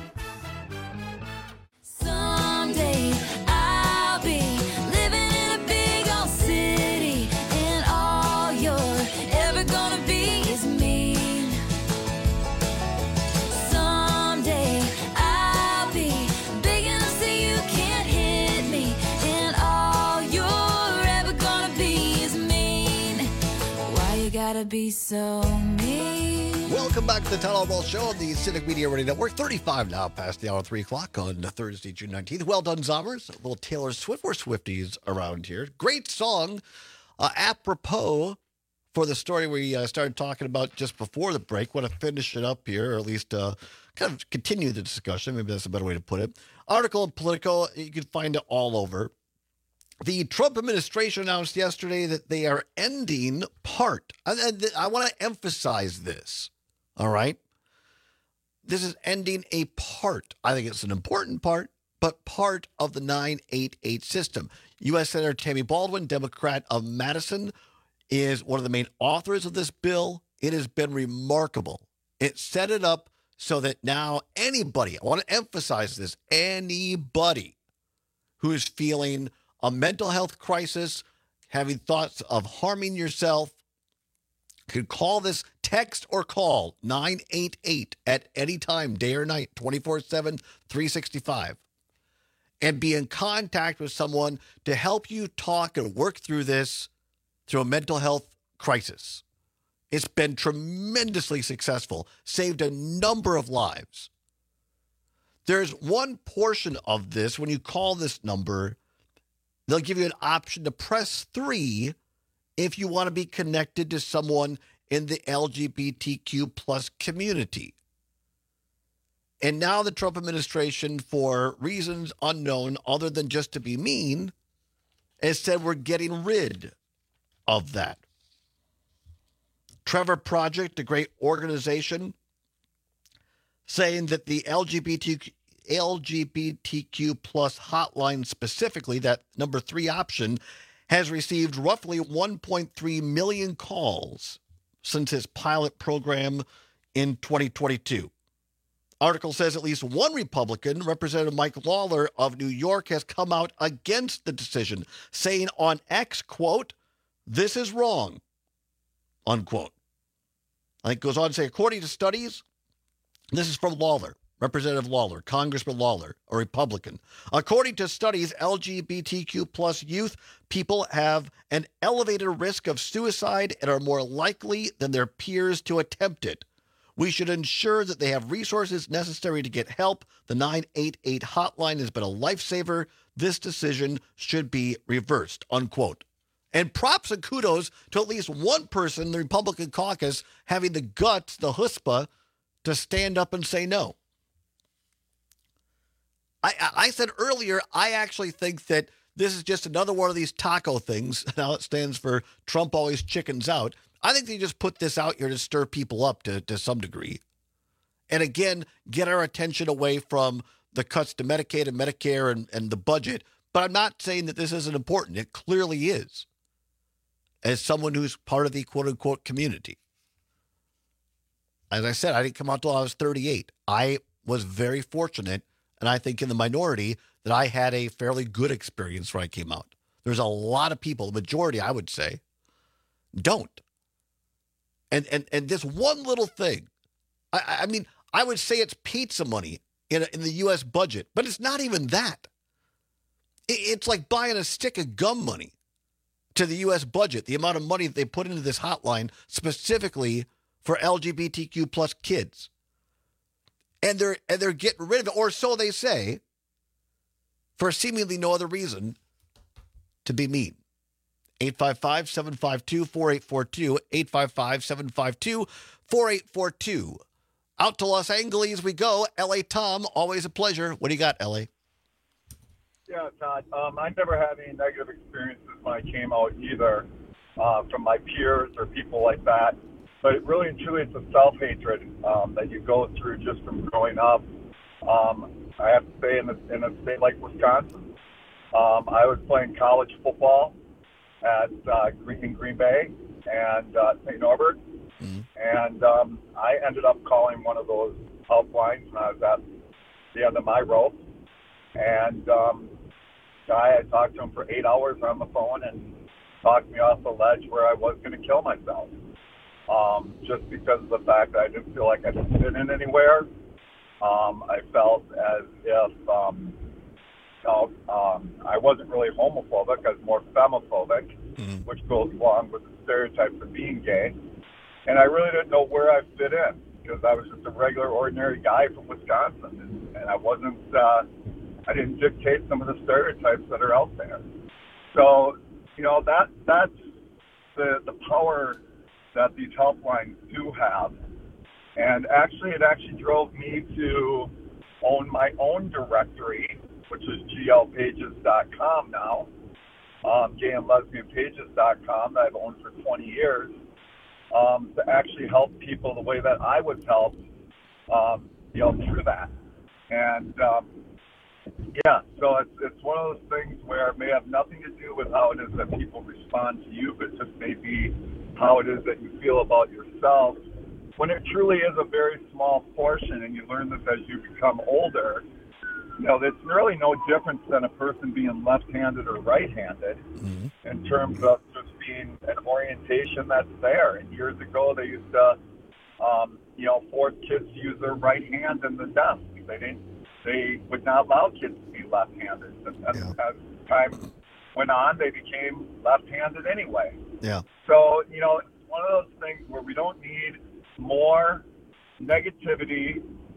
Speaker 18: Someday I'll be living in a big old city, and all you're ever gonna be is me. Someday I'll be big enough so you can't hit me, and all you're ever gonna be is mean. Why you gotta be so mean?
Speaker 15: Welcome back to the Tyler Ball Show on the Civic Media Radio Network. thirty-five now past the hour three o'clock on Thursday, June nineteenth. Well done, Zommers. A little Taylor Swift. We're Swifties around here. Great song. Uh, apropos for the story we uh, started talking about just before the break. Want to finish it up here, or at least uh, kind of continue the discussion. Maybe that's a better way to put it. Article in Politico. You can find it all over. The Trump administration announced yesterday that they are ending part. I, I, I want to emphasize this. All right. This is ending a part. I think it's an important part, but part of the nine eight eight system. U S Senator Tammy Baldwin, Democrat of Madison, is one of the main authors of this bill. It has been remarkable. It set it up so that now anybody, I want to emphasize this, anybody who is feeling a mental health crisis, having thoughts of harming yourself, could call this, text or call nine eight eight at any time, day or night, twenty-four seven, three sixty-five, and be in contact with someone to help you talk and work through this, through a mental health crisis. It's been tremendously successful, saved a number of lives. There's one portion of this, when you call this number, they'll give you an option to press three if you want to be connected to someone in the L G B T Q plus community. And now the Trump administration, for reasons unknown other than just to be mean, has said we're getting rid of that. Trevor Project, a great organization, saying that the L G B T Q L G B T Q plus hotline specifically, that number three option, has received roughly one point three million calls since its pilot program in twenty twenty-two. Article says at least one Republican, Representative Mike Lawler of New York, has come out against the decision, saying on X, quote, "This is wrong," unquote. I think it goes on to say, according to studies, this is from Lawler. Representative Lawler, Congressman Lawler, a Republican. According to studies, L G B T Q plus youth people have an elevated risk of suicide and are more likely than their peers to attempt it. We should ensure that they have resources necessary to get help. The nine eight eight hotline has been a lifesaver. This decision should be reversed, unquote. And props and kudos to at least one person in the Republican caucus having the guts, the chutzpah, to stand up and say no. I, I said earlier, I actually think that this is just another one of these taco things. Now it stands for Trump always chickens out. I think they just put this out here to stir people up to, to some degree. And again, get our attention away from the cuts to Medicaid and Medicare and, and the budget. But I'm not saying that this isn't important. It clearly is. As someone who's part of the quote-unquote community. As I said, I didn't come out until I was thirty-eight. I was very fortunate, and I think in the minority, that I had a fairly good experience when I came out. There's a lot of people, the majority, I would say, don't. And and and this one little thing, I, I mean, I would say it's pizza money in, a, in the U S budget, but it's not even that. It, it's like buying a stick of gum money to the U S budget, the amount of money that they put into this hotline specifically for L G B T Q plus kids. And they're and they're getting rid of it, or so they say, for seemingly no other reason to be mean. eight five five, seven five two, four eight four two, eight five five, seven five two, four eight four two. Out to Los Angeles we go. L A Tom, always a pleasure. What do you got, L A?
Speaker 8: Yeah, Todd. Um, I never had any negative experiences when I came out either uh, from my peers or people like that. But it really and truly, it's a self-hatred um, that you go through just from growing up. Um, I have to say, in, the, in a state like Wisconsin, um, I was playing college football at uh, Green, in Green Bay and uh, Saint Norbert, mm-hmm. and um, I ended up calling one of those helplines when I was at the end of my rope. And um, guy, I talked to him for eight hours on the phone and talked me off the ledge where I was going to kill myself, um, just because of the fact that I didn't feel like I didn't fit in anywhere. Um, I felt as if um, you know, um, I wasn't really homophobic, I was more femophobic, mm-hmm. which goes along with the stereotypes of being gay. And I really didn't know where I fit in, because I was just a regular, ordinary guy from Wisconsin, and, and I wasn't, uh, I didn't dictate some of the stereotypes that are out there. So, you know, that that's the the power that these helplines do have. And actually, it actually drove me to own my own directory, which is G L pages dot com now, um, gay and lesbian pages dot com, that I've owned for twenty years, um, to actually help people the way that I was helped, um, you know, through that. And, um, yeah, so it's, it's one of those things where it may have nothing to do with how it is that people respond to you, but just may be how it is that you feel about yourself, when it truly is a very small portion, and you learn this as you become older. You know, it's really no difference than a person being left-handed or right-handed, mm-hmm. in terms of just being an orientation that's there. And years ago, they used to, um, you know, force kids to use their right hand in the desk. They didn't. They would not allow kids to be left-handed. And as, yeah. as time went on, they became left-handed anyway.
Speaker 15: Yeah.
Speaker 8: So, you know, it's one of those things where we don't need more negativity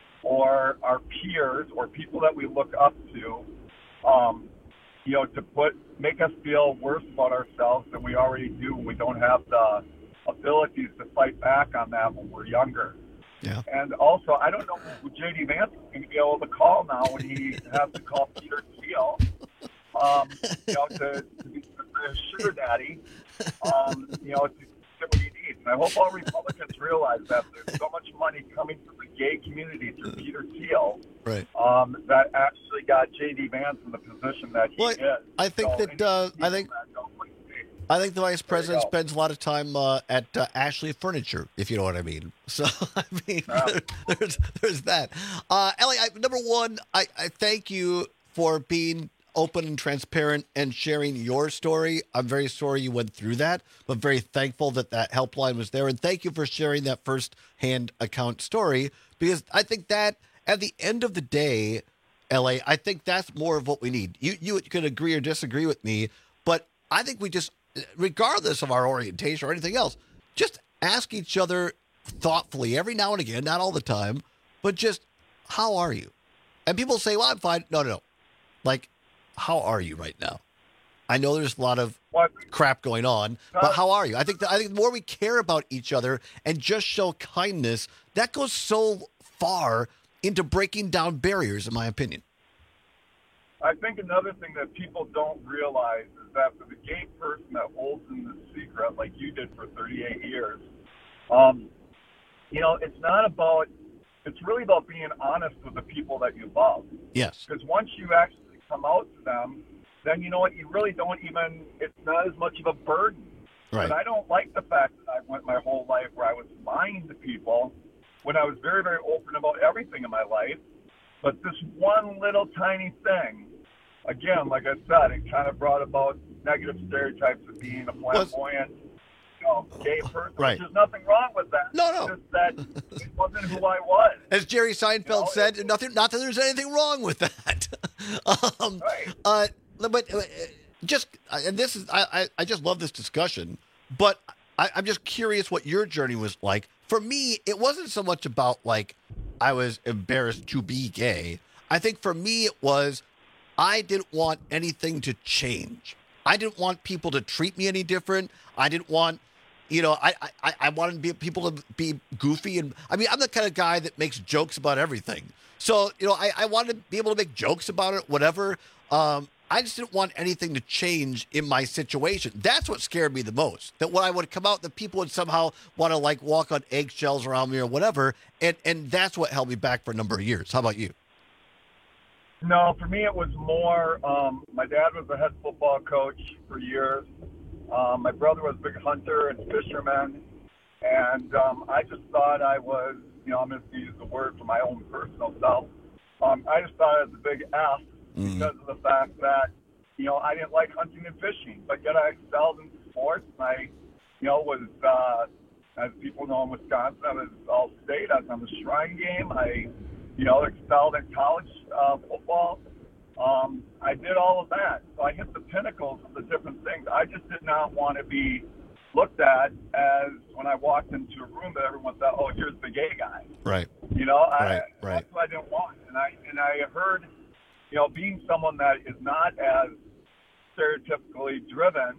Speaker 8: or our peers or people that we look up to, um, you know, to put make us feel worse about ourselves than we already do when we don't have the abilities to fight back on that when we're younger.
Speaker 15: Yeah.
Speaker 8: And also, I don't know who J D Vance is going to be able to call now when he has to call Peter Thiel, um, you know, to, to be the sugar daddy, um, you know, to get what he needs. And I hope all Republicans realize that there's so much money coming from the gay community through Peter Thiel,
Speaker 15: right?
Speaker 8: Um, that actually got J D Vance in the position that he
Speaker 15: well,
Speaker 8: is.
Speaker 15: I think
Speaker 8: so,
Speaker 15: that uh, I think. I think the vice president spends a lot of time uh, at uh, Ashley Furniture, if you know what I mean. So, I mean, yeah. there's there's that. Uh, Ellie, I, number one, I, I thank you for being open and transparent and sharing your story. I'm very sorry you went through that, but very thankful that that helpline was there. And thank you for sharing that first-hand account story, because I think that at the end of the day, L A, I think that's more of what we need. You, you could agree or disagree with me, but I think we just, regardless of our orientation or anything else, just ask each other thoughtfully every now and again, not all the time, but just, how are you? And people say, well, I'm fine. No, no, no. Like, how are you right now? I know there's a lot of what? crap going on, but how are you? I think that, I think the more we care about each other and just show kindness, that goes so far into breaking down barriers, in my opinion.
Speaker 8: I think another thing that people don't realize is that for the gay person that holds in the secret, like you did for thirty-eight years, um, you know, it's not about, it's really about being honest with the people that you love.
Speaker 15: Yes.
Speaker 8: Because once you actually come out to them, then you know what, you really don't even, it's not as much of a burden.
Speaker 15: Right.
Speaker 8: And I don't like the fact that I went my whole life where I was lying to people when I was very, very open about everything in my life. But this one little tiny thing, again, like I said, it kind of brought about negative stereotypes of being a flamboyant, you know, gay person.
Speaker 15: Right.
Speaker 8: There's nothing wrong with that.
Speaker 15: No, no.
Speaker 8: It's just that it wasn't who I was.
Speaker 15: As Jerry Seinfeld you know, said, it, nothing. Not that there's anything wrong with that. um,
Speaker 8: right.
Speaker 15: Uh, but uh, just, and this is, I, I, I just love this discussion. But I, I'm just curious what your journey was like. For me, it wasn't so much about like I was embarrassed to be gay. I think for me it was I didn't want anything to change. I didn't want people to treat me any different. I didn't want, you know, I I, I wanted be, people to be goofy. And I mean, I'm the kind of guy that makes jokes about everything. So, you know, I, I wanted to be able to make jokes about it, whatever. Um, I just didn't want anything to change in my situation. That's what scared me the most. That when I would come out, that people would somehow want to like walk on eggshells around me or whatever. And, and that's what held me back for a number of years. How about you?
Speaker 8: No, for me it was more, um, my dad was a head football coach for years. Um, my brother was a big hunter and fisherman. And um, I just thought I was, you know, I'm going to use the word for my own personal self. Um, I just thought I was a big F
Speaker 15: Mm-hmm.
Speaker 8: because of the fact that, you know, I didn't like hunting and fishing, but yet I excelled in sports. And I, you know, was, uh, as people know in Wisconsin, I was all state. I was on the Shrine game. I, you know, excelled in college uh, football. Um, I did all of that. So I hit the pinnacles of the different things. I just did not want to be looked at as when I walked into a room that everyone thought, oh, here's the gay guy.
Speaker 15: Right.
Speaker 8: You know, I,
Speaker 15: Right, right.
Speaker 8: that's what I didn't want. And I, and I heard, you know, being someone that is not as stereotypically driven,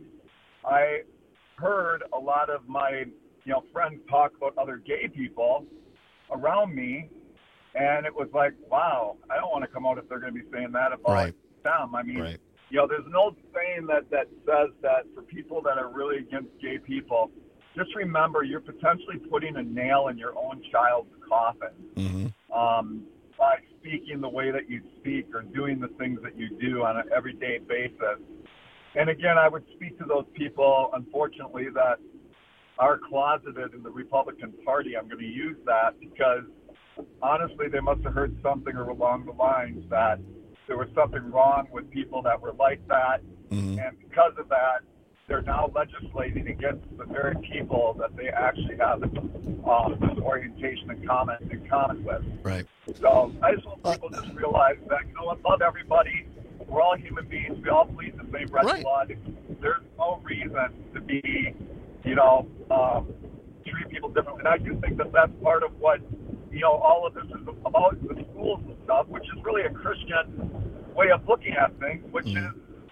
Speaker 8: I heard a lot of my, you know, friends talk about other gay people around me, and it was like, wow, I don't want to come out if they're going to be saying that about
Speaker 15: Right.
Speaker 8: them. I mean,
Speaker 15: Right.
Speaker 8: you know, there's an old saying that, that says that for people that are really against gay people, just remember you're potentially putting a nail in your own child's coffin
Speaker 15: Mm-hmm.
Speaker 8: um, by speaking the way that you speak or doing the things that you do on an everyday basis. And again, I would speak to those people, unfortunately, that are closeted in the Republican Party. I'm going to use that because, honestly, they must have heard something along the lines that there was something wrong with people that were like that.
Speaker 15: Mm-hmm.
Speaker 8: And because of that, they're now legislating against the very people that they actually have um, this orientation in common, in common with.
Speaker 15: Right.
Speaker 8: So I just want people to just realize that, you know what, love everybody. We're all human beings. We all bleed the same red
Speaker 15: Right.
Speaker 8: blood. There's no reason to be, you know, um, treat people differently. And I do think that that's part of what, you know, all of this is about, the schools and stuff, which is really a Christian way of looking at things, which is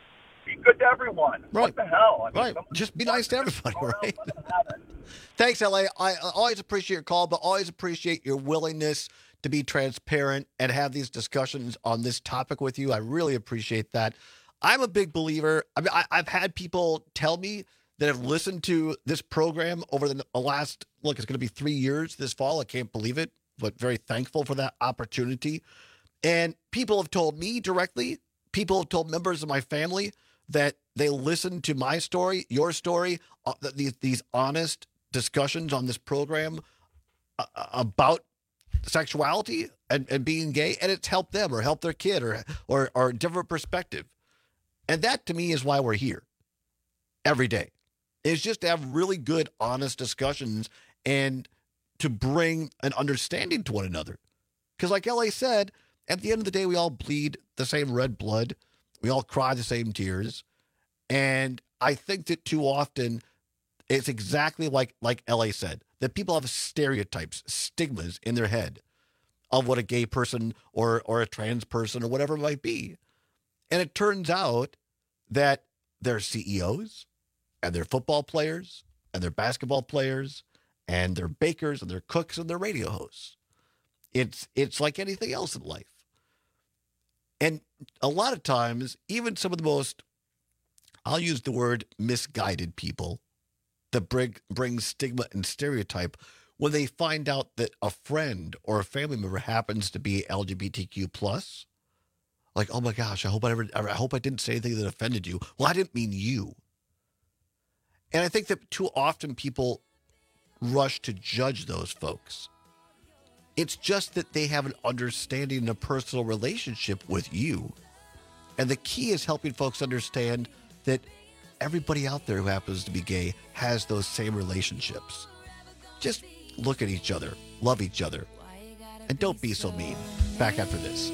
Speaker 8: be good to everyone.
Speaker 15: Right.
Speaker 8: What the hell? I mean,
Speaker 15: Right.
Speaker 8: someone-
Speaker 15: Just be nice to everybody, right? Thanks, L A. I I always appreciate your call, but always appreciate your willingness to be transparent and have these discussions on this topic with you. I really appreciate that. I'm a big believer. I mean, I, I've had people tell me that have listened to this program over the last, look, it's going to be three years this fall. I can't believe it, but very thankful for that opportunity. And people have told me directly, people have told members of my family that they listen to my story, your story, uh, these, these honest discussions on this program uh, about sexuality and, and being gay, and it's helped them or helped their kid or, or, or a different perspective. And that to me is why we're here every day. It's just to have really good, honest discussions and to bring an understanding to one another. Because like L A said, at the end of the day, we all bleed the same red blood. We all cry the same tears. And I think that too often it's exactly like, like L A said, that people have stereotypes, stigmas in their head of what a gay person or, or a trans person or whatever it might be. And it turns out that they're C E Os and they're football players and they're basketball players and they're bakers and they're cooks and they're radio hosts. It's, it's like anything else in life. And a lot of times, even some of the most, I'll use the word misguided people that bring, bring stigma and stereotype when they find out that a friend or a family member happens to be L G B T Q plus, like, oh my gosh, I hope I never, I hope I didn't say anything that offended you. Well, I didn't mean you. And I think that too often people rush to judge those folks. It's just that they have an understanding and a personal relationship with you. And the key is helping folks understand that everybody out there who happens to be gay has those same relationships. Just look at each other, love each other, and don't be so mean. Back after this.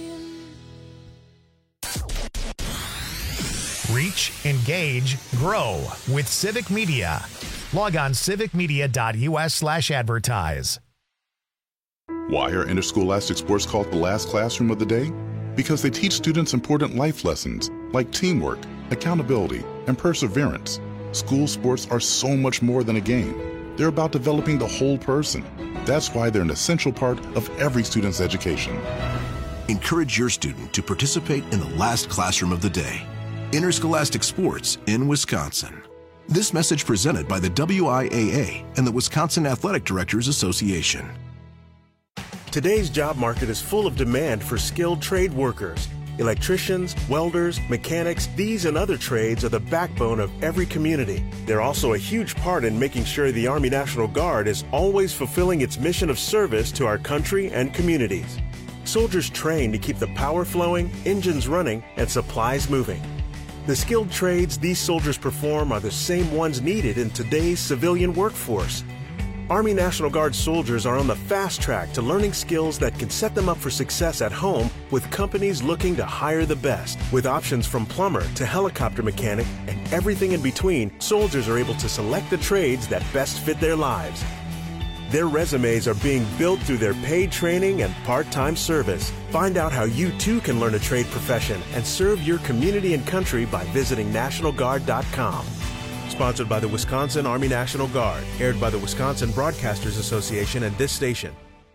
Speaker 1: Reach, engage, grow with Civic Media. Log on civicmedia.us slash advertise.
Speaker 9: Why are interscholastic sports called the last classroom of the day? Because they teach students important life lessons like teamwork, accountability, and perseverance. School sports are so much more than a game. They're about developing the whole person. That's why they're an essential part of every student's education.
Speaker 11: Encourage your student to participate in the last classroom of the day. Interscholastic sports in Wisconsin. This message presented by the W I A A and the Wisconsin Athletic Directors Association.
Speaker 12: Today's job market is full of demand for skilled trade workers. Electricians, welders, mechanics, these and other trades are the backbone of every community. They're also a huge part in making sure the Army National Guard is always fulfilling its mission of service to our country and communities. Soldiers train to keep the power flowing, engines running, and supplies moving. The skilled trades these soldiers perform are the same ones needed in today's civilian workforce. Army National Guard soldiers are on the fast track to learning skills that can set them up for success at home with companies looking to hire the best. With options from plumber to helicopter mechanic and everything in between, soldiers are able to select the trades that best fit their lives. Their resumes are being built through their paid training and part-time service. Find out how you too can learn a trade profession and serve your community and country by visiting National Guard dot com. Sponsored by the Wisconsin Army National Guard. Aired by the Wisconsin Broadcasters Association and this station.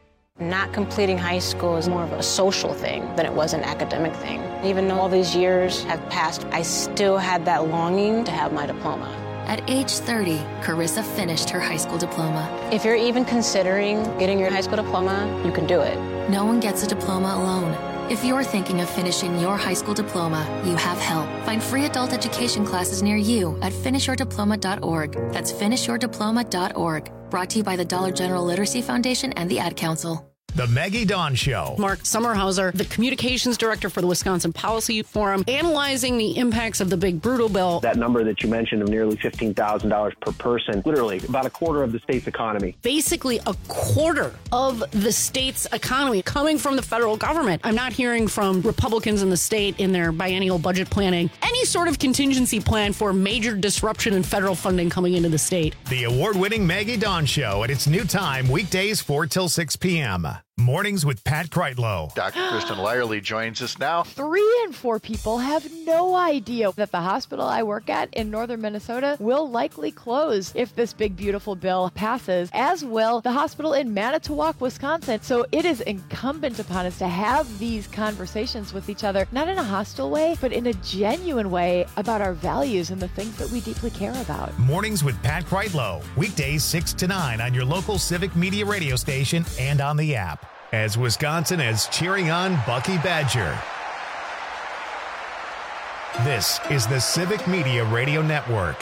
Speaker 13: Not completing high school is more of a social thing than it was an academic thing. Even though all these years have passed, I still had that longing to have my diploma.
Speaker 14: At age thirty, Carissa finished her high school diploma.
Speaker 13: If you're even considering getting your high school diploma, you can do it.
Speaker 14: No one gets a diploma alone. If you're thinking of finishing your high school diploma, you have help. Find free adult education classes near you at finish your diploma dot org. That's finish your diploma dot org. Brought to you by the Dollar General Literacy Foundation and the Ad Council.
Speaker 1: The Maggie Dawn Show.
Speaker 16: Mark Sommerhauser, the communications director for the Wisconsin Policy Forum, analyzing the impacts of the big brutal bill.
Speaker 19: That number that you mentioned of nearly fifteen thousand dollars per person, literally about a quarter of the state's economy.
Speaker 16: Basically a quarter of the state's economy coming from the federal government. I'm not hearing from Republicans in the state in their biennial budget planning any sort of contingency plan for major disruption in federal funding coming into the state.
Speaker 1: The award-winning Maggie Dawn Show at its new time, weekdays four till six p.m. Mornings with Pat Kreitlow.
Speaker 7: Doctor Kristen Lyerly joins us now.
Speaker 20: Three in four people have no idea that the hospital I work at in northern Minnesota will likely close if this big, beautiful bill passes, as will the hospital in Manitowoc, Wisconsin. So it is incumbent upon us to have these conversations with each other, not in a hostile way, but in a genuine way about our values and the things that we deeply care about.
Speaker 1: Mornings with Pat Kreitlow. Weekdays six to nine on your local Civic Media radio station and on the app. As Wisconsin is cheering on Bucky Badger. This is the Civic Media Radio Network.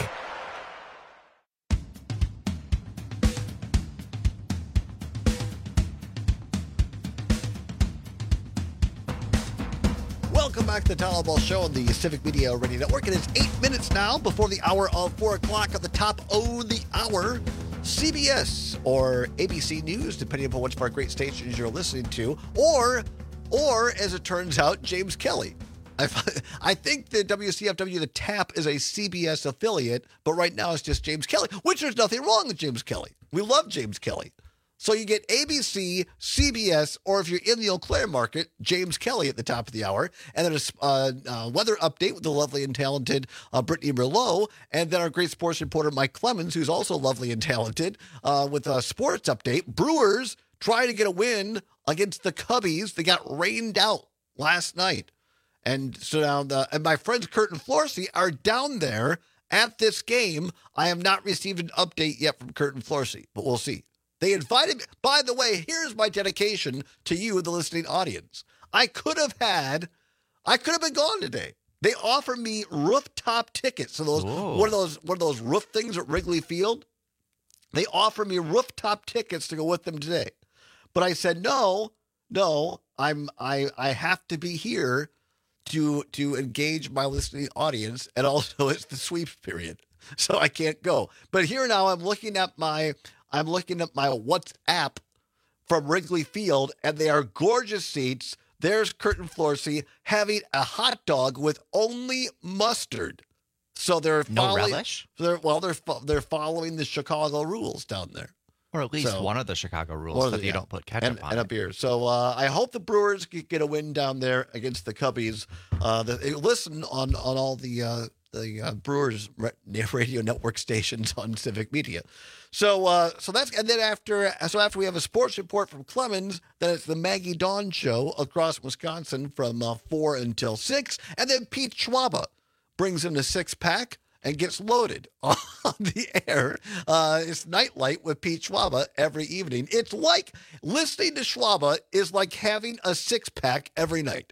Speaker 15: Welcome back to the Tyler Ball Show on the Civic Media Radio Network. It is eight minutes now before the hour of four o'clock. At the top of the hour, C B S or A B C News, depending upon which of our great stations you're listening to, or, or as it turns out, James Kelly. I, I think the W C F W, the TAP, is a C B S affiliate, but right now it's just James Kelly, which there's nothing wrong with James Kelly. We love James Kelly. So you get A B C, C B S, or if you're in the Eau Claire market, James Kelly at the top of the hour. And then a uh, uh, weather update with the lovely and talented uh, Brittany Merlot. And then our great sports reporter, Mike Clemens, who's also lovely and talented, uh, with a sports update. Brewers trying to get a win against the Cubbies. They got rained out last night. And so now, the, and my friends Kurt and Florsey are down there at this game. I have not received an update yet from Kurt and Florsey, but we'll see. They invited me. By the way, here's my dedication to you, the listening audience. I could have had, I could have been gone today. They offered me rooftop tickets. So those,
Speaker 17: Whoa.
Speaker 15: one of those, one of those roof things at Wrigley Field. They offered me rooftop tickets to go with them today, but I said no, no. I'm, I, I have to be here to to engage my listening audience, and also it's the sweeps period, so I can't go. But here now, I'm looking at my. I'm looking at my WhatsApp from Wrigley Field, and they are gorgeous seats. There's Curtin Florsey having a hot dog with only mustard. So they're
Speaker 17: No
Speaker 15: following,
Speaker 17: relish?
Speaker 15: They're, well, they're they're following the Chicago rules down there.
Speaker 17: Or at least
Speaker 15: So-
Speaker 17: one of the Chicago rules
Speaker 15: One of
Speaker 17: that
Speaker 15: the-
Speaker 17: you
Speaker 15: yeah.
Speaker 17: don't put ketchup
Speaker 15: and,
Speaker 17: on
Speaker 15: and
Speaker 17: it.
Speaker 15: a beer. So uh, I hope the Brewers get get a win down there against the Cubbies. Uh, the, listen on on all the uh, the uh, Brewers radio network stations on Civic Media. So uh, so that's and then after so after we have a sports report from Clemens, then it's the Maggie Dawn Show across Wisconsin from uh, four until six, and then Pete Schwaba brings in a six pack and gets loaded on the air. Uh, it's Nightlight with Pete Schwaba every evening. It's like listening to Schwaba is like having a six pack every night.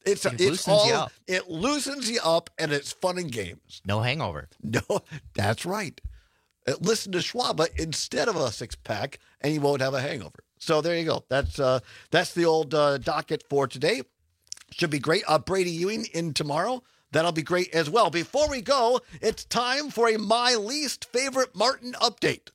Speaker 15: It's
Speaker 17: It
Speaker 15: it's
Speaker 17: loosens
Speaker 15: all
Speaker 17: you up.
Speaker 15: it loosens you up, and it's fun and games.
Speaker 17: No hangover.
Speaker 15: No, that's right. Uh, Listen to Schwaba instead of a six pack, and you won't have a hangover. So there you go. That's uh, that's the old uh, docket for today. Should be great. Uh, Brady Ewing in tomorrow. That'll be great as well. Before we go, it's time for a My Least Favorite Martin update.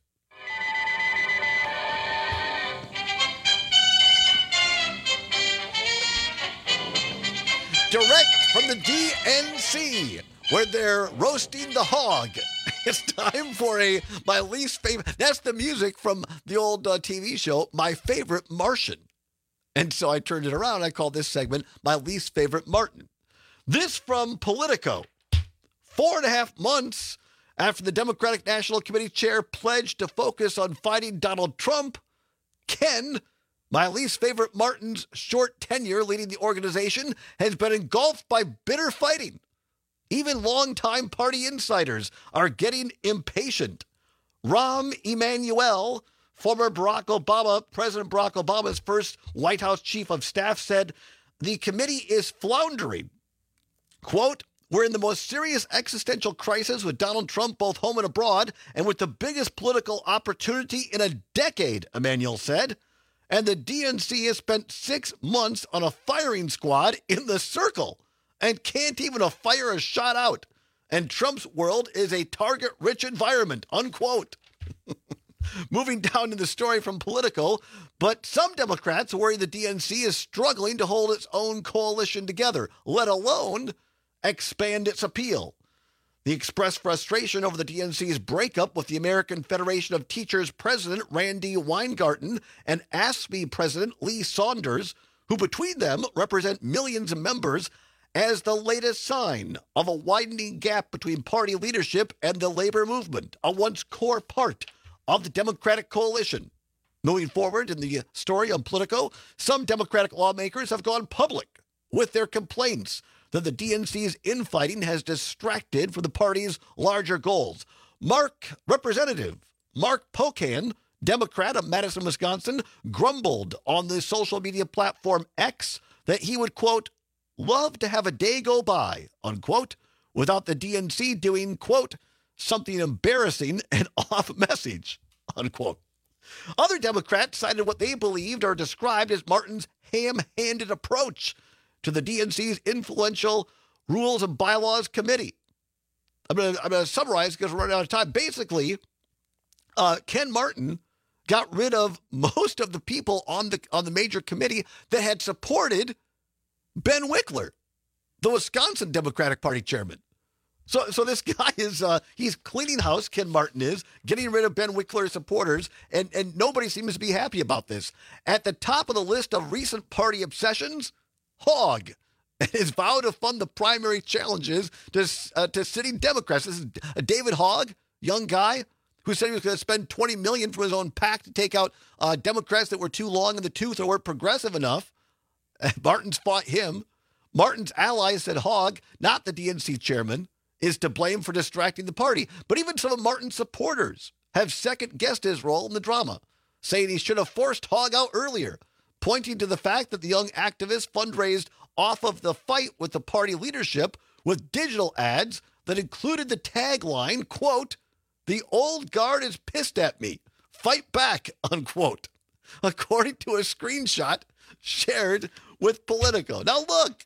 Speaker 15: Direct from the D N C, where they're roasting the hog. It's time for a My Least Favorite. That's the music from the old uh, T V show, My Favorite Martian. And so I turned it around. I called this segment My Least Favorite Martin. This from Politico. Four and a half months after the Democratic National Committee chair pledged to focus on fighting Donald Trump, Ken, my least favorite Martin's short tenure leading the organization, has been engulfed by bitter fighting. Even longtime party insiders are getting impatient. Rahm Emanuel, former Barack Obama, President Barack Obama's first White House chief of staff, said the committee is floundering. Quote, we're in the most serious existential crisis with Donald Trump both home and abroad, and with the biggest political opportunity in a decade, Emanuel said. And the D N C has spent six months on a firing squad in the circle and can't even a fire a shot out. And Trump's world is a target-rich environment, unquote. Moving down to the story from Politico, but some Democrats worry the D N C is struggling to hold its own coalition together, let alone expand its appeal. They expressed frustration over the D N C's breakup with the American Federation of Teachers president Randy Weingarten and A S B president Lee Saunders, who between them represent millions of members, as the latest sign of a widening gap between party leadership and the labor movement, a once core part of the Democratic coalition. Moving forward in the story on Politico, some Democratic lawmakers have gone public with their complaints that the D N C's infighting has distracted from the party's larger goals. Mark, Representative Mark Pocan, Democrat of Madison, Wisconsin, grumbled on the social media platform X that he would, quote, love to have a day go by, unquote, without the D N C doing, quote, something embarrassing and off message, unquote. Other Democrats cited what they believed are described as Martin's ham-handed approach to the D N C's influential Rules and Bylaws Committee. I'm going to I'm going to summarize because we're running out of time. Basically, uh, Ken Martin got rid of most of the people on the on the major committee that had supported Ben Wickler, the Wisconsin Democratic Party chairman. So, so this guy is uh, he's cleaning house. Ken Martin is getting rid of Ben Wickler's supporters, and and nobody seems to be happy about this. At the top of the list of recent party obsessions, Hogg and his vow to fund the primary challenges to uh, to sitting Democrats. This is uh, David Hogg, young guy who said he was going to spend twenty million dollars from his own PAC to take out uh, Democrats that were too long in the tooth or weren't progressive enough. Martin's fought him. Martin's allies said Hogg, not the D N C chairman, is to blame for distracting the party. But even some of Martin's supporters have second-guessed his role in the drama, saying he should have forced Hogg out earlier, pointing to the fact that the young activist fundraised off of the fight with the party leadership with digital ads that included the tagline, quote, the old guard is pissed at me. Fight back, unquote, according to a screenshot shared with Politico. Now, look,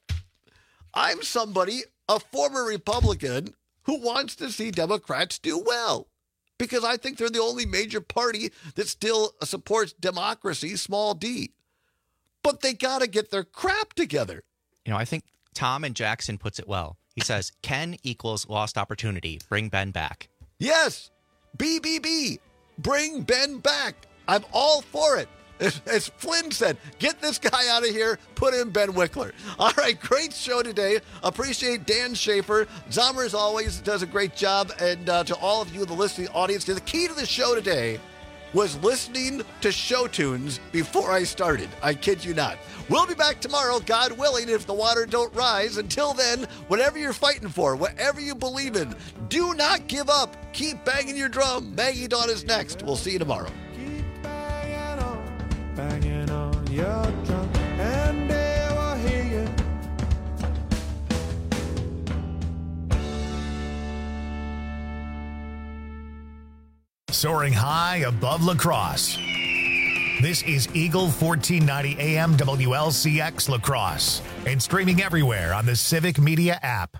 Speaker 15: I'm somebody, a former Republican, who wants to see Democrats do well because I think they're the only major party that still supports democracy, small d. But they got to get their crap together.
Speaker 17: You know, I think Tom and Jackson puts it well. He says, Ken equals lost opportunity. Bring Ben back.
Speaker 15: Yes. B B B. Bring Ben back. I'm all for it. As, as Flynn said, get this guy out of here. Put in Ben Wickler. All right, great show today. Appreciate Dan Schaefer. Zomer, as always, does a great job. And uh, to all of you in the listening audience, the key to the show today was listening to show tunes before I started. I kid you not. We'll be back tomorrow, God willing, if the water don't rise. Until then, whatever you're fighting for, whatever you believe in, do not give up. Keep banging your drum. Maggie Dawn is next. We'll see you tomorrow.
Speaker 21: Banging on your drum, and they will hear you
Speaker 1: soaring high above La Crosse. This is Eagle fourteen ninety A M W L C X La Crosse and streaming everywhere on the Civic Media app.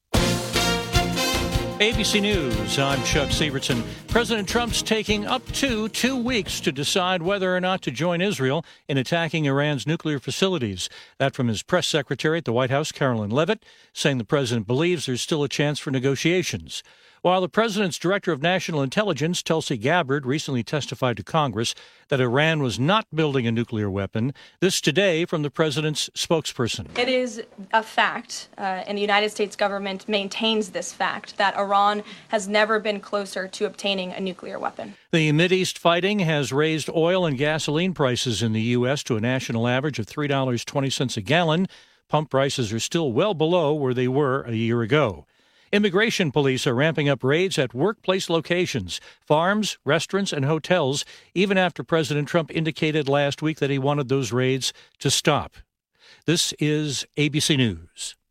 Speaker 21: A B C News, I'm Chuck Sievertson. President Trump's taking up to two weeks to decide whether or not to join Israel in attacking Iran's nuclear facilities. That from his press secretary at the White House, Carolyn Leavitt, saying the president believes there's still a chance for negotiations. While the president's director of national intelligence, Tulsi Gabbard, recently testified to Congress that Iran was not building a nuclear weapon. This today from the president's spokesperson.
Speaker 22: It is a fact, uh, and the United States government maintains this fact, that Iran has never been closer to obtaining a nuclear weapon.
Speaker 21: The Mideast fighting has raised oil and gasoline prices in the U S to a national average of three dollars and twenty cents a gallon. Pump prices are still well below where they were a year ago. Immigration police are ramping up raids at workplace locations, farms, restaurants, and hotels, even after President Trump indicated last week that he wanted those raids to stop. This is A B C News.